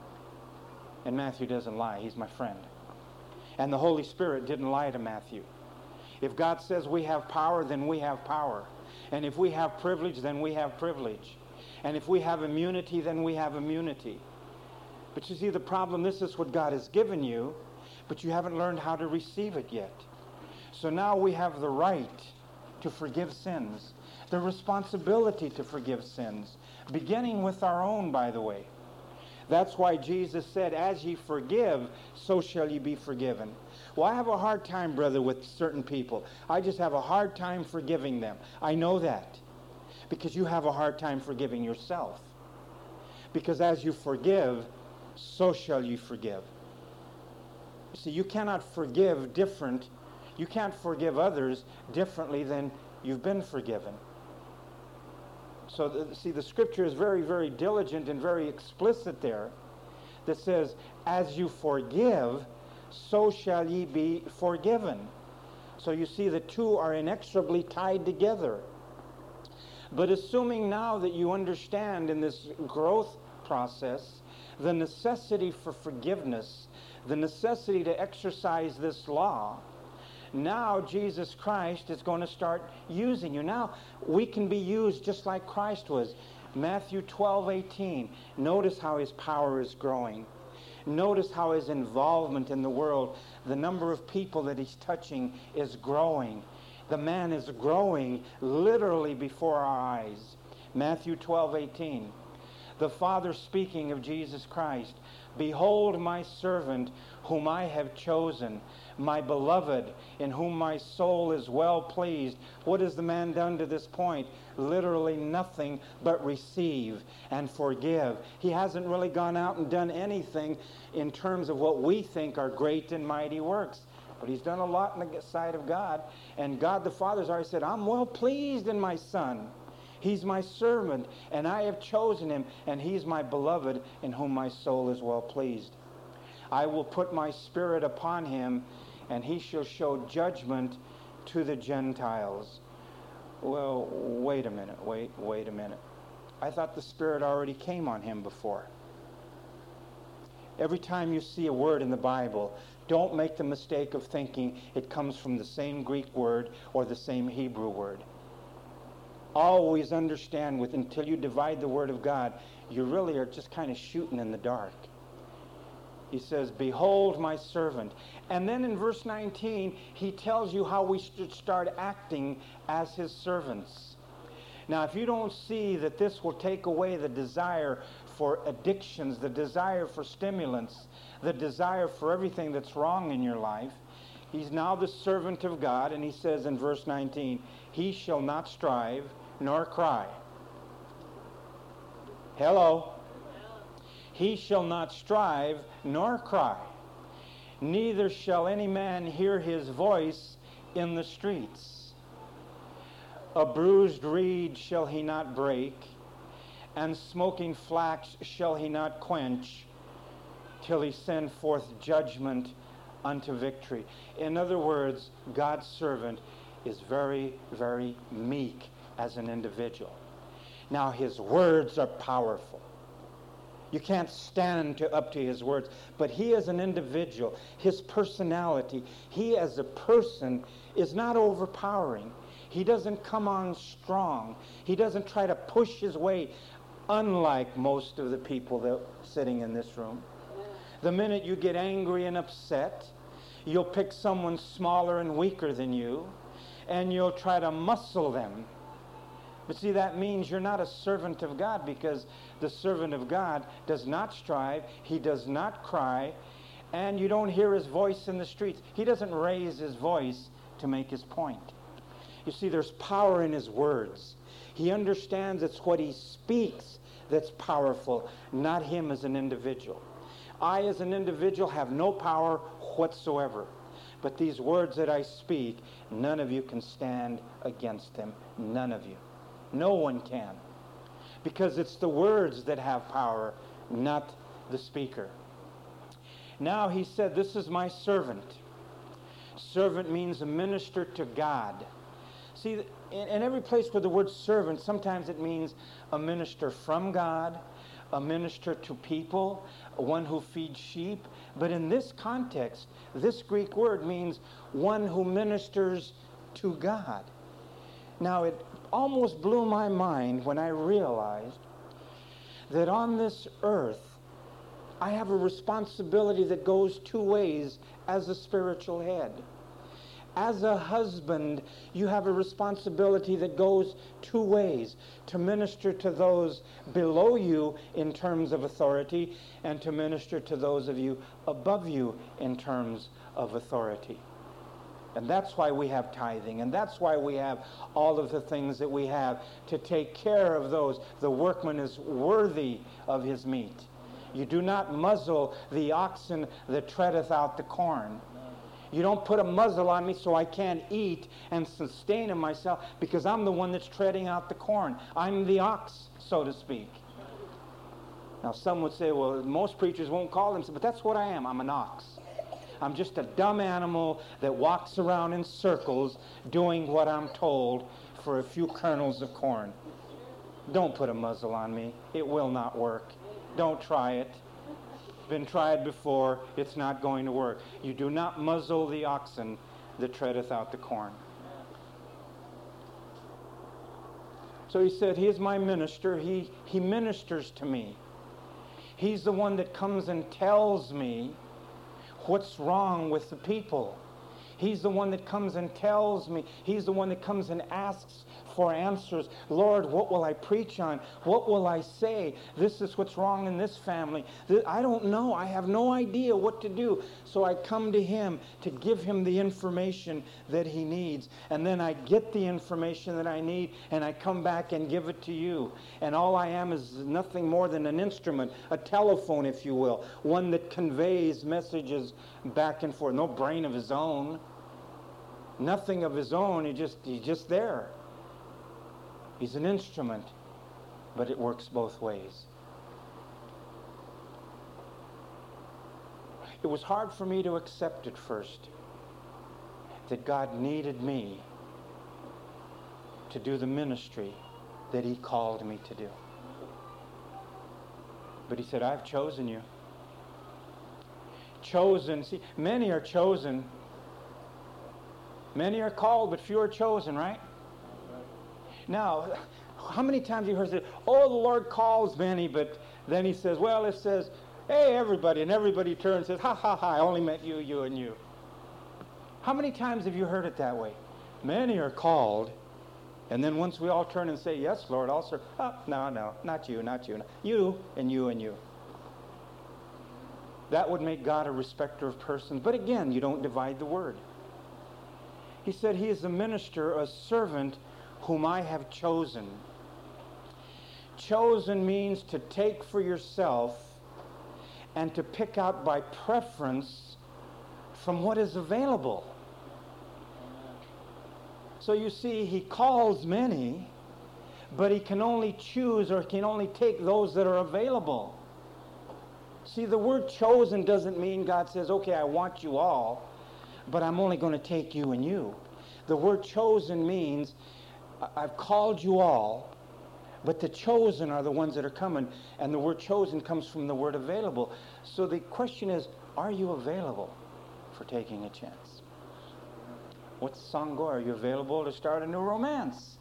And Matthew doesn't lie. He's my friend. And the Holy Spirit didn't lie to Matthew. If God says we have power, then we have power. And if we have privilege, then we have privilege. And if we have immunity, then we have immunity. But you see, the problem, this is what God has given you, but you haven't learned how to receive it yet. So now we have the right to forgive sins, the responsibility to forgive sins, beginning with our own, by the way. That's why Jesus said, as ye forgive, so shall ye be forgiven. Well, I have a hard time, brother, with certain people. I just have a hard time forgiving them. I know that. Because you have a hard time forgiving yourself. Because as you forgive, so shall you forgive. You see, you cannot forgive different. You can't forgive others differently than you've been forgiven. So, the, see, the scripture is very, very diligent and very explicit there that says, as you forgive, so shall ye be forgiven. So you see, the two are inexorably tied together. But assuming now that you understand in this growth process the necessity for forgiveness, the necessity to exercise this law, now Jesus Christ is going to start using you. Now we can be used just like Christ was. Matthew twelve eighteen. Notice how his power is growing. Notice how his involvement in the world, the number of people that he's touching is growing. The man is growing literally before our eyes. Matthew twelve eighteen. The Father speaking of Jesus Christ. Behold my servant whom I have chosen, my beloved, in whom my soul is well pleased. What has the man done to this point? Literally nothing but receive and forgive. He hasn't really gone out and done anything in terms of what we think are great and mighty works. But he's done a lot on the side of God. And God the Father's already said, I'm well pleased in my Son. He's my servant, and I have chosen him, and he's my beloved, in whom my soul is well pleased. I will put my Spirit upon him, and he shall show judgment to the Gentiles. Well, wait a minute, wait, wait a minute. I thought the Spirit already came on him before. Every time you see a word in the Bible, don't make the mistake of thinking it comes from the same Greek word or the same Hebrew word. Always understand with until you divide the Word of God, you really are just kind of shooting in the dark. He says, behold my servant. And then in verse nineteen, he tells you how we should start acting as his servants. Now, if you don't see that this will take away the desire for addictions, the desire for stimulants, the desire for everything that's wrong in your life, he's now the servant of God, and he says in verse nineteen, he shall not strive nor cry. Hello. He shall not strive nor cry, neither shall any man hear his voice in the streets. A bruised reed shall he not break, and smoking flax shall he not quench, till he send forth judgment unto victory. In other words, God's servant is very, very meek as an individual. Now, his words are powerful. You can't stand to, up to his words, but he as an individual, his personality, he as a person is not overpowering. He doesn't come on strong. He doesn't try to push his way, unlike most of the people that are sitting in this room. The minute you get angry and upset, you'll pick someone smaller and weaker than you, and you'll try to muscle them. But see, that means you're not a servant of God, because the servant of God does not strive, he does not cry, and you don't hear his voice in the streets. He doesn't raise his voice to make his point. You see, there's power in his words. He understands it's what he speaks that's powerful, not him as an individual. I, as an individual, have no power whatsoever. But these words that I speak, none of you can stand against them. None of you. No one can. Because it's the words that have power, not the speaker. Now he said, this is my servant. Servant means a minister to God. See, in, in every place where the word servant, sometimes it means a minister from God, a minister to people, one who feeds sheep. But in this context, this Greek word means one who ministers to God. Now, it almost blew my mind when I realized that on this earth, I have a responsibility that goes two ways as a spiritual head. As a husband, you have a responsibility that goes two ways: to minister to those below you in terms of authority, and to minister to those of you above you in terms of authority. And that's why we have tithing, and that's why we have all of the things that we have to take care of those. The workman is worthy of his meat. You do not muzzle the oxen that treadeth out the corn. You don't put a muzzle on me so I can't eat and sustain in myself, because I'm the one that's treading out the corn. I'm the ox, so to speak. Now some would say, well, most preachers won't call themselves, but that's what I am. I'm an ox. I'm just a dumb animal that walks around in circles doing what I'm told for a few kernels of corn. Don't put a muzzle on me. It will not work. Don't try it. Been tried before. It's not going to work. You do not muzzle the oxen that treadeth out the corn. So he said, he is my minister. He, he ministers to me. He's the one that comes and tells me what's wrong with the people. He's the one that comes and tells me. He's the one that comes and asks for answers. Lord, what will I preach on? What will I say? This is what's wrong in this family. I don't know. I have no idea what to do. So I come to him to give him the information that he needs. And then I get the information that I need, and I come back and give it to you. And all I am is nothing more than an instrument, a telephone, if you will, one that conveys messages back and forth. No brain of his own. Nothing of his own. He just, he's just there. He's an instrument, but it works both ways. It was hard for me to accept at first that God needed me to do the ministry that he called me to do. But he said, I've chosen you. Chosen. See, many are chosen. Many are called, but few are chosen, right? Now, how many times have you heard say, oh, the Lord calls many, but then he says, well, it says, hey, everybody, and everybody turns and says, ha, ha, ha, I only meant you, you, and you. How many times have you heard it that way? Many are called, and then once we all turn and say, yes, Lord, I'll serve. Oh, no, no, not you, not you. You, and you, and you. That would make God a respecter of persons. But again, you don't divide the word. He said, he is a minister, a servant, whom I have chosen. Chosen means to take for yourself and to pick out by preference from what is available. So you see, he calls many, but he can only choose or can only take those that are available. See, the word chosen doesn't mean God says, okay, I want you all, but I'm only going to take you and you. The word chosen means I've called you all, but the chosen are the ones that are coming, and the word chosen comes from the word available. So the question is, are you available for taking a chance? What's the song go? Are you available to start a new romance?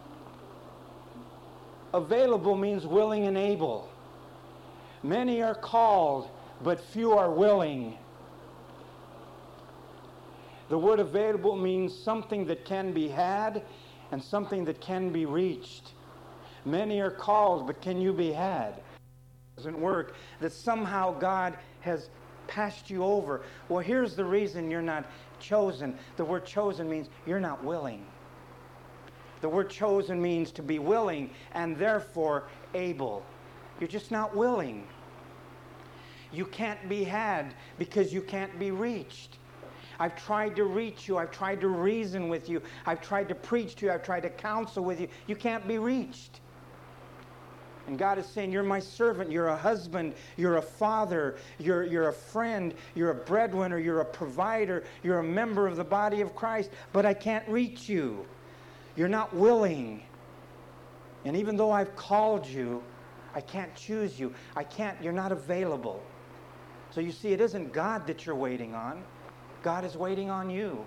Available means willing and able. Many are called, but few are willing. The word available means something that can be had and something that can be reached. Many are called, but can you be had? It doesn't work. That somehow God has passed you over. Well, here's the reason you're not chosen. The word chosen means you're not willing. The word chosen means to be willing and therefore able. You're just not willing. You can't be had because you can't be reached. I've tried to reach you. I've tried to reason with you. I've tried to preach to you. I've tried to counsel with you. You can't be reached. And God is saying, you're my servant. You're a husband. You're a father. You're, you're a friend. You're a breadwinner. You're a provider. You're a member of the body of Christ. But I can't reach you. You're not willing. And even though I've called you, I can't choose you. I can't. You're not available. So you see, it isn't God that you're waiting on. God is waiting on you.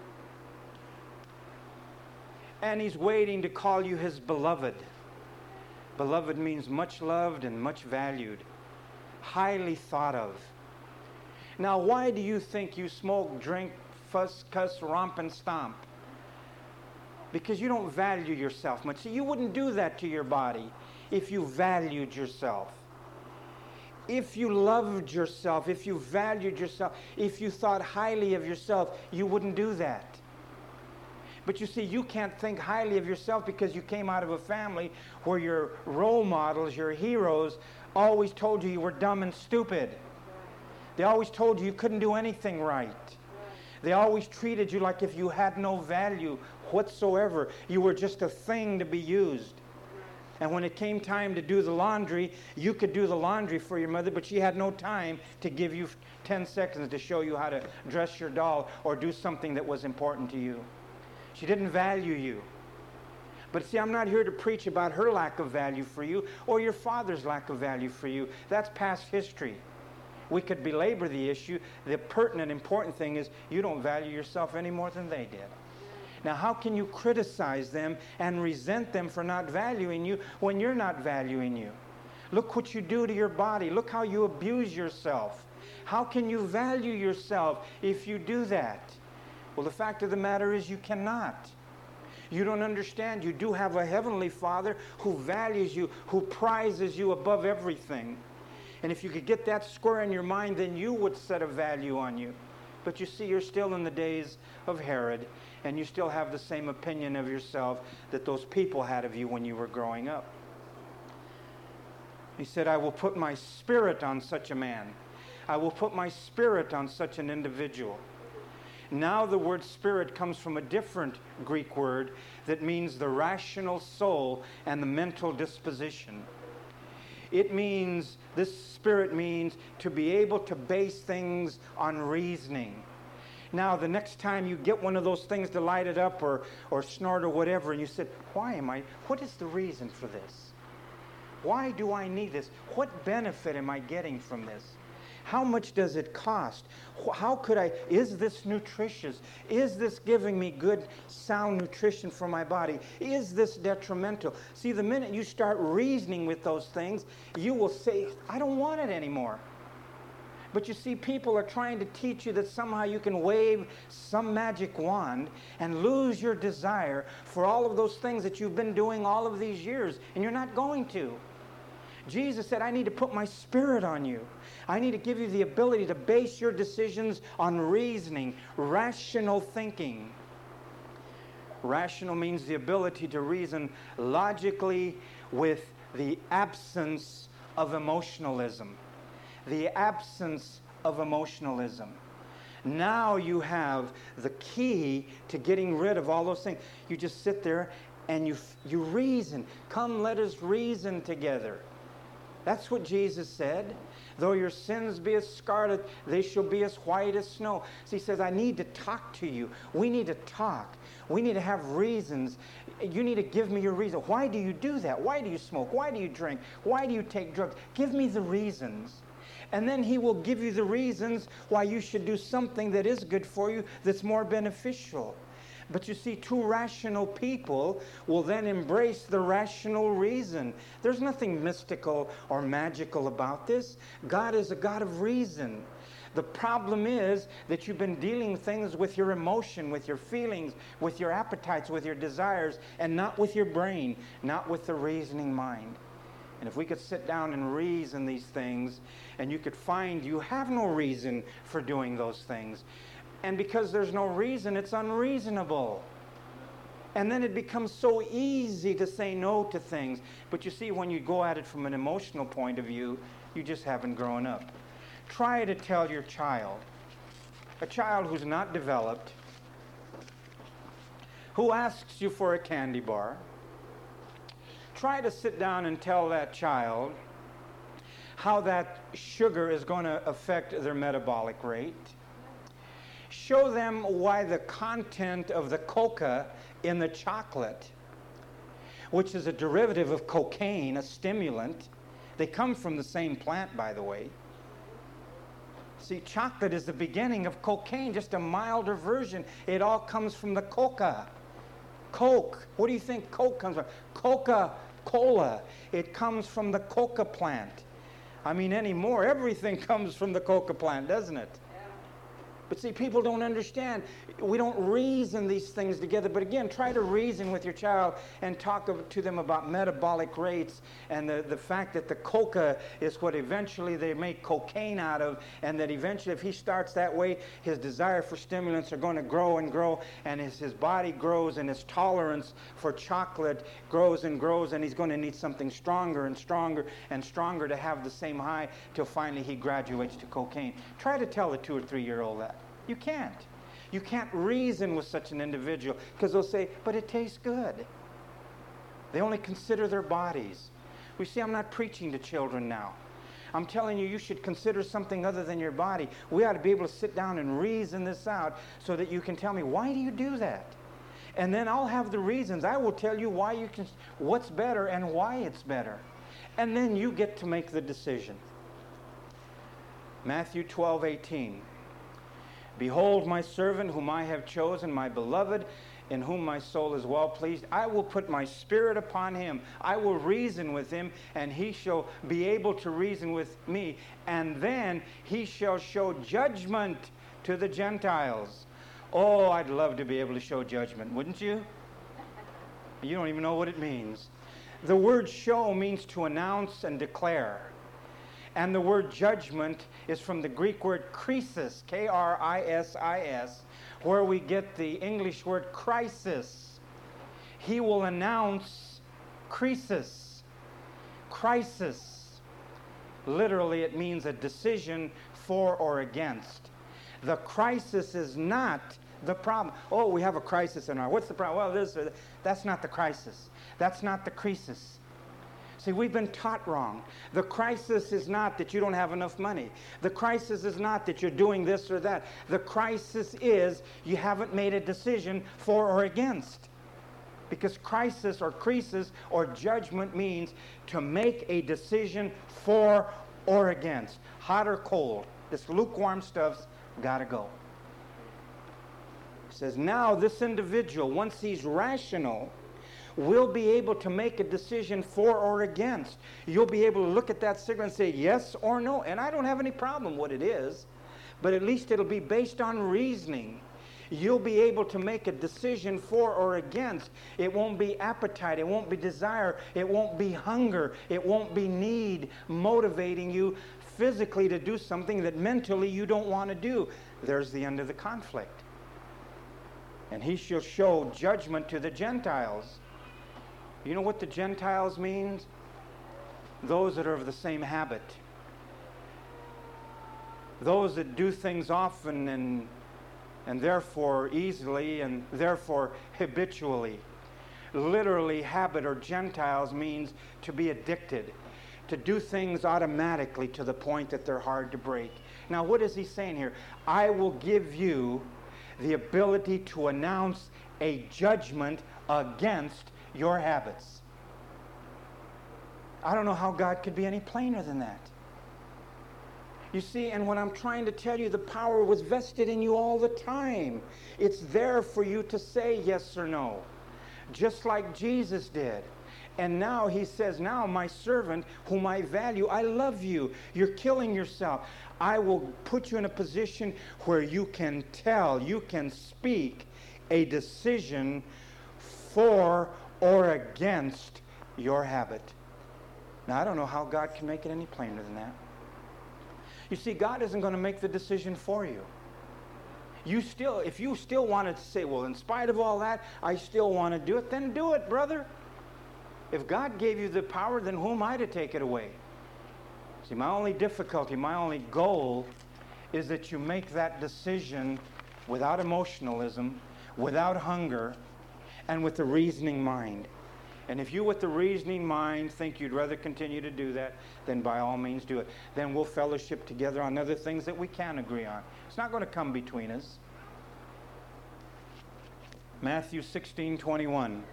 And he's waiting to call you his beloved. Beloved means much loved and much valued. Highly thought of. Now, why do you think you smoke, drink, fuss, cuss, romp, and stomp? Because you don't value yourself much. See, you wouldn't do that to your body if you valued yourself. If you loved yourself, if you valued yourself, if you thought highly of yourself, you wouldn't do that. But you see, you can't think highly of yourself because you came out of a family where your role models, your heroes, always told you you were dumb and stupid. They always told you you couldn't do anything right. They always treated you like if you had no value whatsoever. You were just a thing to be used. And when it came time to do the laundry, you could do the laundry for your mother, but she had no time to give you ten seconds to show you how to dress your doll or do something that was important to you. She didn't value you. But see, I'm not here to preach about her lack of value for you or your father's lack of value for you. That's past history. We could belabor the issue. The pertinent, important thing is you don't value yourself any more than they did. Now, how can you criticize them and resent them for not valuing you when you're not valuing you? Look what you do to your body. Look how you abuse yourself. How can you value yourself if you do that? Well, the fact of the matter is you cannot. You don't understand. You do have a heavenly Father who values you, who prizes you above everything. And if you could get that square in your mind, then you would set a value on you. But you see, you're still in the days of Herod, and you still have the same opinion of yourself that those people had of you when you were growing up. He said, I will put my spirit on such a man. I will put my spirit on such an individual. Now the word spirit comes from a different Greek word that means the rational soul and the mental disposition. It means, this spirit means to be able to base things on reasoning. Now, the next time you get one of those things to light it up or, or snort or whatever, and you said, why am I, what is the reason for this? Why do I need this? What benefit am I getting from this? How much does it cost? How could I, is this nutritious? Is this giving me good, sound nutrition for my body? Is this detrimental? See, the minute you start reasoning with those things, you will say, I don't want it anymore. But you see, people are trying to teach you that somehow you can wave some magic wand and lose your desire for all of those things that you've been doing all of these years, and you're not going to. Jesus said, I need to put my spirit on you. I need to give you the ability to base your decisions on reasoning, rational thinking. Rational means the ability to reason logically with the absence of emotionalism. The absence of emotionalism. Now you have the key to getting rid of all those things. You just sit there and you, you reason. Come, let us reason together. That's what Jesus said. Though your sins be as scarlet, they shall be as white as snow. So he says, I need to talk to you. We need to talk. We need to have reasons. You need to give me your reason. Why do you do that? Why do you smoke? Why do you drink? Why do you take drugs? Give me the reasons. And then he will give you the reasons why you should do something that is good for you, that's more beneficial. But you see, two rational people will then embrace the rational reason. There's nothing mystical or magical about this. God is a God of reason. The problem is that you've been dealing things with your emotion, with your feelings, with your appetites, with your desires, and not with your brain, not with the reasoning mind. And if we could sit down and reason these things, and you could find you have no reason for doing those things, and because there's no reason, it's unreasonable. And then it becomes so easy to say no to things. But you see, when you go at it from an emotional point of view, you just haven't grown up. Try to tell your child, a child who's not developed, who asks you for a candy bar, try to sit down and tell that child how that sugar is going to affect their metabolic rate. Show them why the content of the coca in the chocolate, which is a derivative of cocaine, a stimulant. They come from the same plant, by the way. See, chocolate is the beginning of cocaine, just a milder version. It all comes from the coca. Coke. What do you think Coke comes from? Coca-Cola. It comes from the coca plant. I mean, anymore, everything comes from the coca plant, doesn't it? But see, people don't understand. We don't reason these things together. But again, try to reason with your child and talk to them about metabolic rates and the, the fact that the coca is what eventually they make cocaine out of, and that eventually if he starts that way, his desire for stimulants are going to grow and grow, and as his body grows and his tolerance for chocolate grows and grows, and he's going to need something stronger and stronger and stronger to have the same high till finally he graduates to cocaine. Try to tell a two or three-year-old that. You can't. You can't reason with such an individual because they'll say, but it tastes good. They only consider their bodies. We see, I'm not preaching to children now. I'm telling you, you should consider something other than your body. We ought to be able to sit down and reason this out so that you can tell me, why do you do that? And then I'll have the reasons. I will tell you why you can, what's better and why it's better. And then you get to make the decision. Matthew twelve eighteen. Behold my servant whom I have chosen, my beloved, in whom my soul is well pleased. I will put my spirit upon him. I will reason with him, and he shall be able to reason with me. And then he shall show judgment to the Gentiles. Oh, I'd love to be able to show judgment, wouldn't you? You don't even know what it means. The word show means to announce and declare. And the word judgment is from the Greek word krisis, K R I S I S, where we get the English word crisis. He will announce crisis. Crisis. Literally, it means a decision for or against. The crisis is not the problem. Oh, we have a crisis in our, what's the problem? Well, this or that. That's not the crisis. That's not the crisis. See, we've been taught wrong. The crisis is not that you don't have enough money. The crisis is not that you're doing this or that. The crisis is you haven't made a decision for or against. Because crisis or crisis or judgment means to make a decision for or against. Hot or cold. This lukewarm stuff's got to go. It says, now this individual, once he's rational, will be able to make a decision for or against. You'll be able to look at that cigarette and say yes or no. And I don't have any problem what it is, but at least it'll be based on reasoning. You'll be able to make a decision for or against. It won't be appetite. It won't be desire. It won't be hunger. It won't be need motivating you physically to do something that mentally you don't want to do. There's the end of the conflict. And he shall show judgment to the Gentiles. You know what the Gentiles means? Those that are of the same habit. Those that do things often and, and therefore easily and therefore habitually. Literally, habit or Gentiles means to be addicted, to do things automatically to the point that they're hard to break. Now, what is he saying here? I will give you the ability to announce a judgment against your habits. I don't know how God could be any plainer than that. You see, and what I'm trying to tell you, the power was vested in you all the time. It's there for you to say yes or no, just like Jesus did. And now he says, now my servant whom I value, I love you. You're killing yourself. I will put you in a position where you can tell, you can speak a decision for or against your habit. Now, I don't know how God can make it any plainer than that. You see, God isn't going to make the decision for you. You still, if you still wanted to say, well, in spite of all that, I still want to do it, then do it, brother. If God gave you the power, then who am I to take it away? See, my only difficulty, my only goal is that you make that decision without emotionalism, without hunger, and with the reasoning mind. And if you with the reasoning mind think you'd rather continue to do that, then by all means do it. Then we'll fellowship together on other things that we can agree on. It's not going to come between us. Matthew sixteen twenty-one.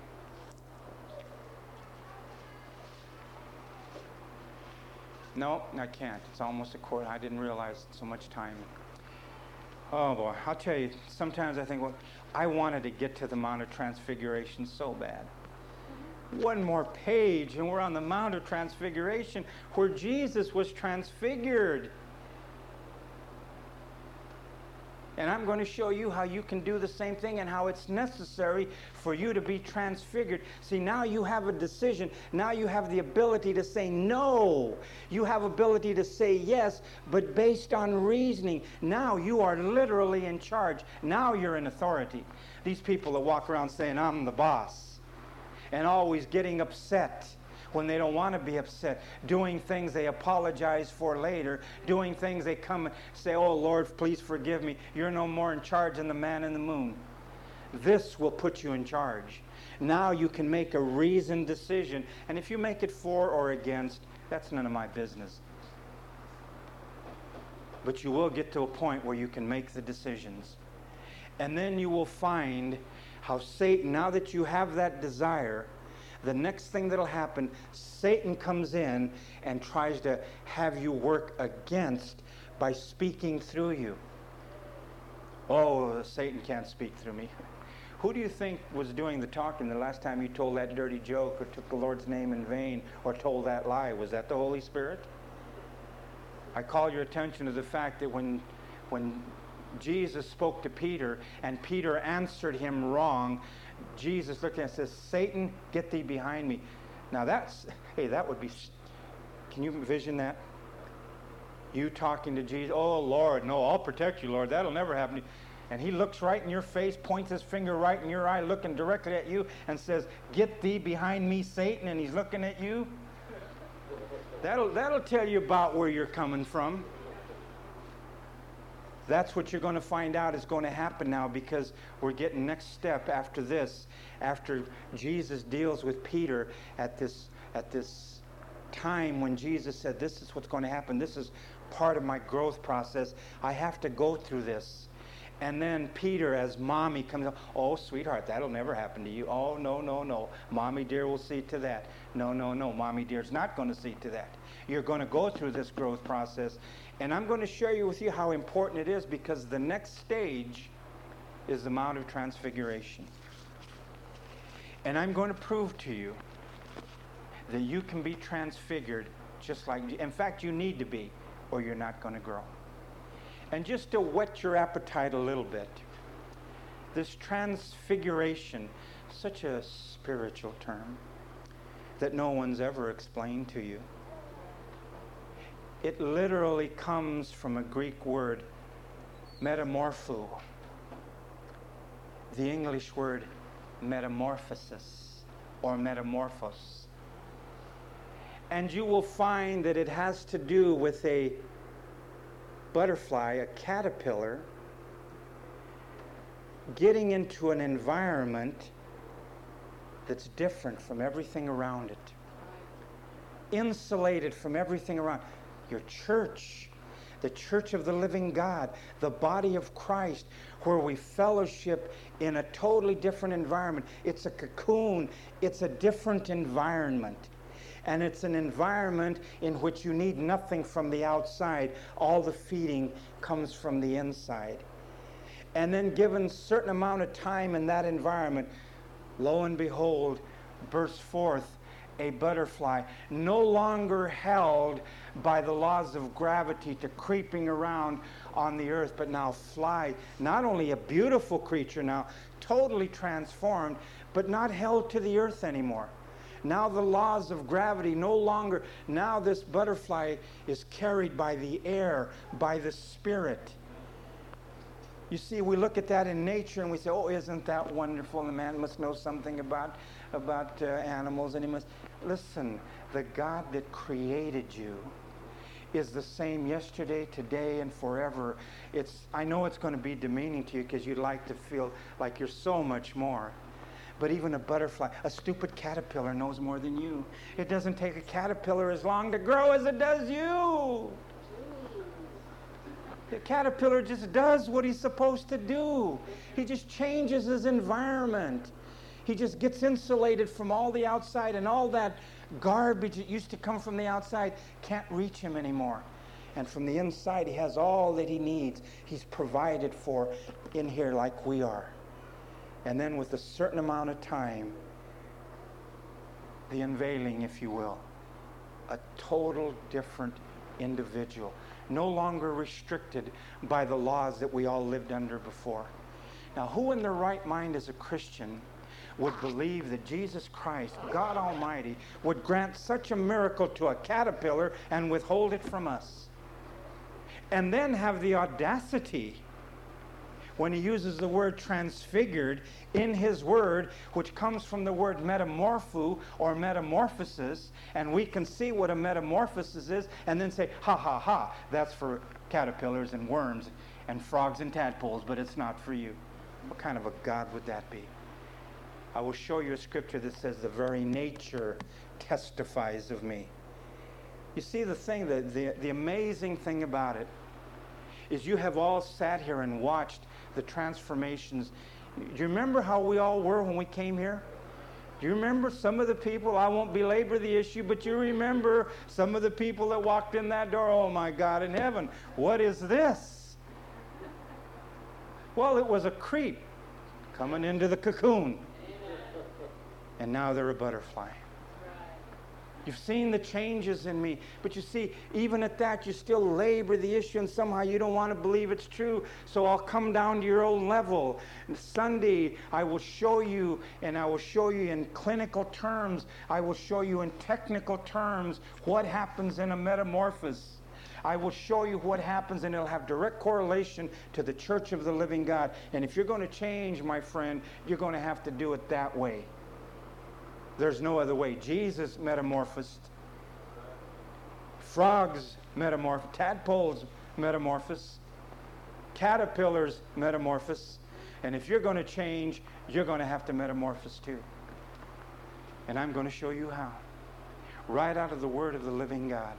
No, I can't. It's almost a quarter. I didn't realize so much time. Oh boy, I'll tell you, sometimes I think, well, I wanted to get to the Mount of Transfiguration so bad. One more page and we're on the Mount of Transfiguration where Jesus was transfigured. And I'm going to show you how you can do the same thing and how it's necessary for you to be transfigured. See, now you have a decision. Now you have the ability to say no. You have ability to say yes, but based on reasoning. Now you are literally in charge. Now you're in authority. These people that walk around saying, I'm the boss, and always getting upset when they don't want to be upset, doing things they apologize for later, doing things they come and say, oh Lord, please forgive me. You're no more in charge than the man in the moon. This will put you in charge. Now you can make a reasoned decision, and if you make it for or against, that's none of my business. But you will get to a point where you can make the decisions. And then you will find how Satan, now that you have that desire, the next thing that'll happen, Satan comes in and tries to have you work against by speaking through you. Oh, Satan can't speak through me. Who do you think was doing the talking the last time you told that dirty joke or took the Lord's name in vain or told that lie? Was that the Holy Spirit? I call your attention to the fact that when, when Jesus spoke to Peter and Peter answered him wrong, Jesus looked at him and says, Satan, get thee behind me. Now that's, hey, that would be, can you envision that? You talking to Jesus, oh Lord, no, I'll protect you, Lord, that'll never happen to you. And he looks right in your face, points his finger right in your eye, looking directly at you and says, get thee behind me, Satan, and he's looking at you. That'll, that'll tell you about where you're coming from. That's what you're going to find out is going to happen now, because we're getting next step after this. After Jesus deals with Peter at this, at this time when Jesus said, this is what's going to happen. This is part of my growth process. I have to go through this. And then Peter, as mommy comes up, oh, sweetheart, that'll never happen to you. Oh, no, no, no. Mommy dear will see to that. No, no, no. Mommy dear's not going to see to that. You're going to go through this growth process. And I'm going to share you with you how important it is, because the next stage is the Mount of Transfiguration. And I'm going to prove to you that you can be transfigured just like, in fact, you need to be, or you're not going to grow. And just to whet your appetite a little bit, this transfiguration, such a spiritual term that no one's ever explained to you. It literally comes from a Greek word, metamorpho, the English word metamorphosis or metamorphos. And you will find that it has to do with a butterfly, a caterpillar, getting into an environment that's different from everything around it, insulated from everything around. Your church, the church of the living God, the body of Christ, where we fellowship in a totally different environment. It's a cocoon. It's a different environment. And it's an environment in which you need nothing from the outside. All the feeding comes from the inside. And then given a certain amount of time in that environment, lo and behold, bursts forth a butterfly, no longer held by the laws of gravity to creeping around on the earth, but now fly. Not only a beautiful creature now, totally transformed, but not held to the earth anymore. Now the laws of gravity no longer, now this butterfly is carried by the air, by the Spirit. You see, we look at that in nature and we say, oh, isn't that wonderful? The man must know something about, about uh, animals, and he must... Listen, the God that created you is the same yesterday, today, and forever. It's, I know it's going to be demeaning to you because you'd like to feel like you're so much more. But even a butterfly, a stupid caterpillar knows more than you. It doesn't take a caterpillar as long to grow as it does you. The caterpillar just does what he's supposed to do. He just changes his environment. He just gets insulated from all the outside, and all that garbage that used to come from the outside can't reach him anymore. And from the inside, he has all that he needs. He's provided for in here like we are. And then with a certain amount of time, the unveiling, if you will, a total different individual, no longer restricted by the laws that we all lived under before. Now, who in their right mind as a Christian would believe that Jesus Christ, God Almighty, would grant such a miracle to a caterpillar and withhold it from us? And then have the audacity, when he uses the word transfigured in his word, which comes from the word metamorpho or metamorphosis, and we can see what a metamorphosis is, and then say, ha, ha, ha, that's for caterpillars and worms and frogs and tadpoles, but it's not for you. What kind of a God would that be? I will show you a scripture that says the very nature testifies of me. You see, the thing, the, the, the amazing thing about it is you have all sat here and watched the transformations. Do you remember how we all were when we came here? Do you remember some of the people? I won't belabor the issue, but you remember some of the people that walked in that door. Oh my God in heaven, what is this? Well, it was a creep coming into the cocoon. And now they're a butterfly. You've seen the changes in me. But you see, even at that, you still labor the issue, and somehow you don't want to believe it's true. So I'll come down to your own level. And Sunday, I will show you, and I will show you in clinical terms. I will show you in technical terms what happens in a metamorphosis. I will show you what happens, and it'll have direct correlation to the church of the living God. And if you're going to change, my friend, you're going to have to do it that way. There's no other way. Jesus metamorphosed. Frogs metamorph. Tadpoles metamorphose. Caterpillars metamorphose. And if you're going to change, you're going to have to metamorphose too. And I'm going to show you how. Right out of the Word of the living God.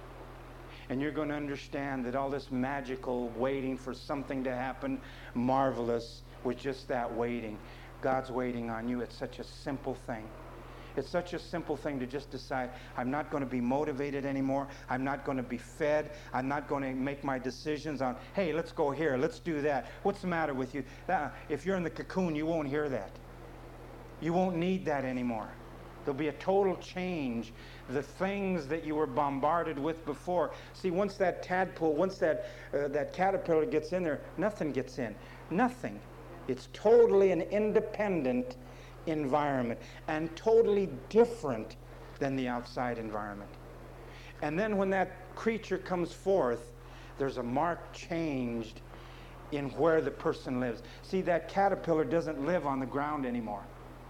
And you're going to understand that all this magical waiting for something to happen, marvelous, was just that waiting. God's waiting on you. It's such a simple thing. It's such a simple thing to just decide, I'm not going to be motivated anymore. I'm not going to be fed. I'm not going to make my decisions on, hey, let's go here. Let's do that. What's the matter with you? Uh, if you're in the cocoon, you won't hear that. You won't need that anymore. There'll be a total change. The things that you were bombarded with before. See, once that tadpole, once that, uh, that caterpillar gets in there, nothing gets in. Nothing. It's totally an independent environment and totally different than the outside environment. And then when that creature comes forth, there's a marked change in where the person lives. See, that caterpillar doesn't live on the ground anymore.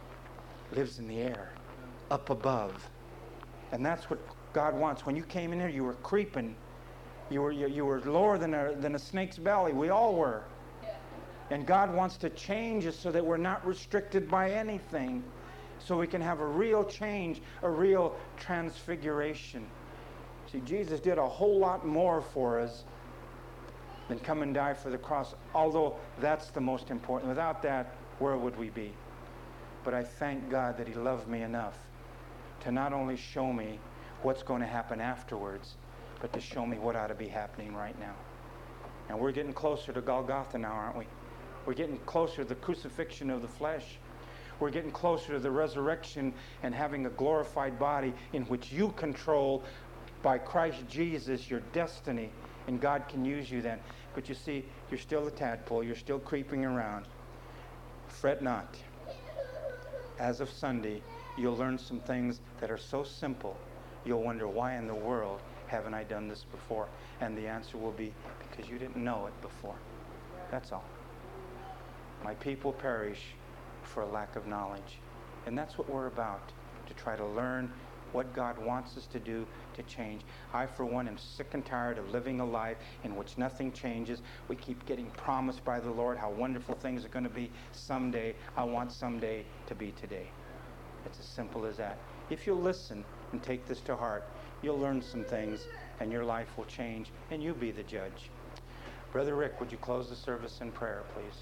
It lives in the air, up above. And that's what God wants. When you came in here, you were creeping. You were, you, you were lower than a, than a snake's belly. We all were. And God wants to change us so that we're not restricted by anything. So we can have a real change, a real transfiguration. See, Jesus did a whole lot more for us than come and die for the cross. Although that's the most important. Without that, where would we be? But I thank God that He loved me enough to not only show me what's going to happen afterwards, but to show me what ought to be happening right now. And we're getting closer to Golgotha now, aren't we? We're getting closer to the crucifixion of the flesh. We're getting closer to the resurrection and having a glorified body in which you control by Christ Jesus your destiny. And God can use you then. But you see, you're still a tadpole. You're still creeping around. Fret not. As of Sunday, you'll learn some things that are so simple, you'll wonder, why in the world haven't I done this before? And the answer will be, because you didn't know it before. That's all. My people perish for a lack of knowledge. And that's what we're about, to try to learn what God wants us to do to change. I, for one, am sick and tired of living a life in which nothing changes. We keep getting promised by the Lord how wonderful things are going to be someday. I want someday to be today. It's as simple as that. If you'll listen and take this to heart, you'll learn some things, and your life will change, and you be the judge. Brother Rick, would you close the service in prayer, please?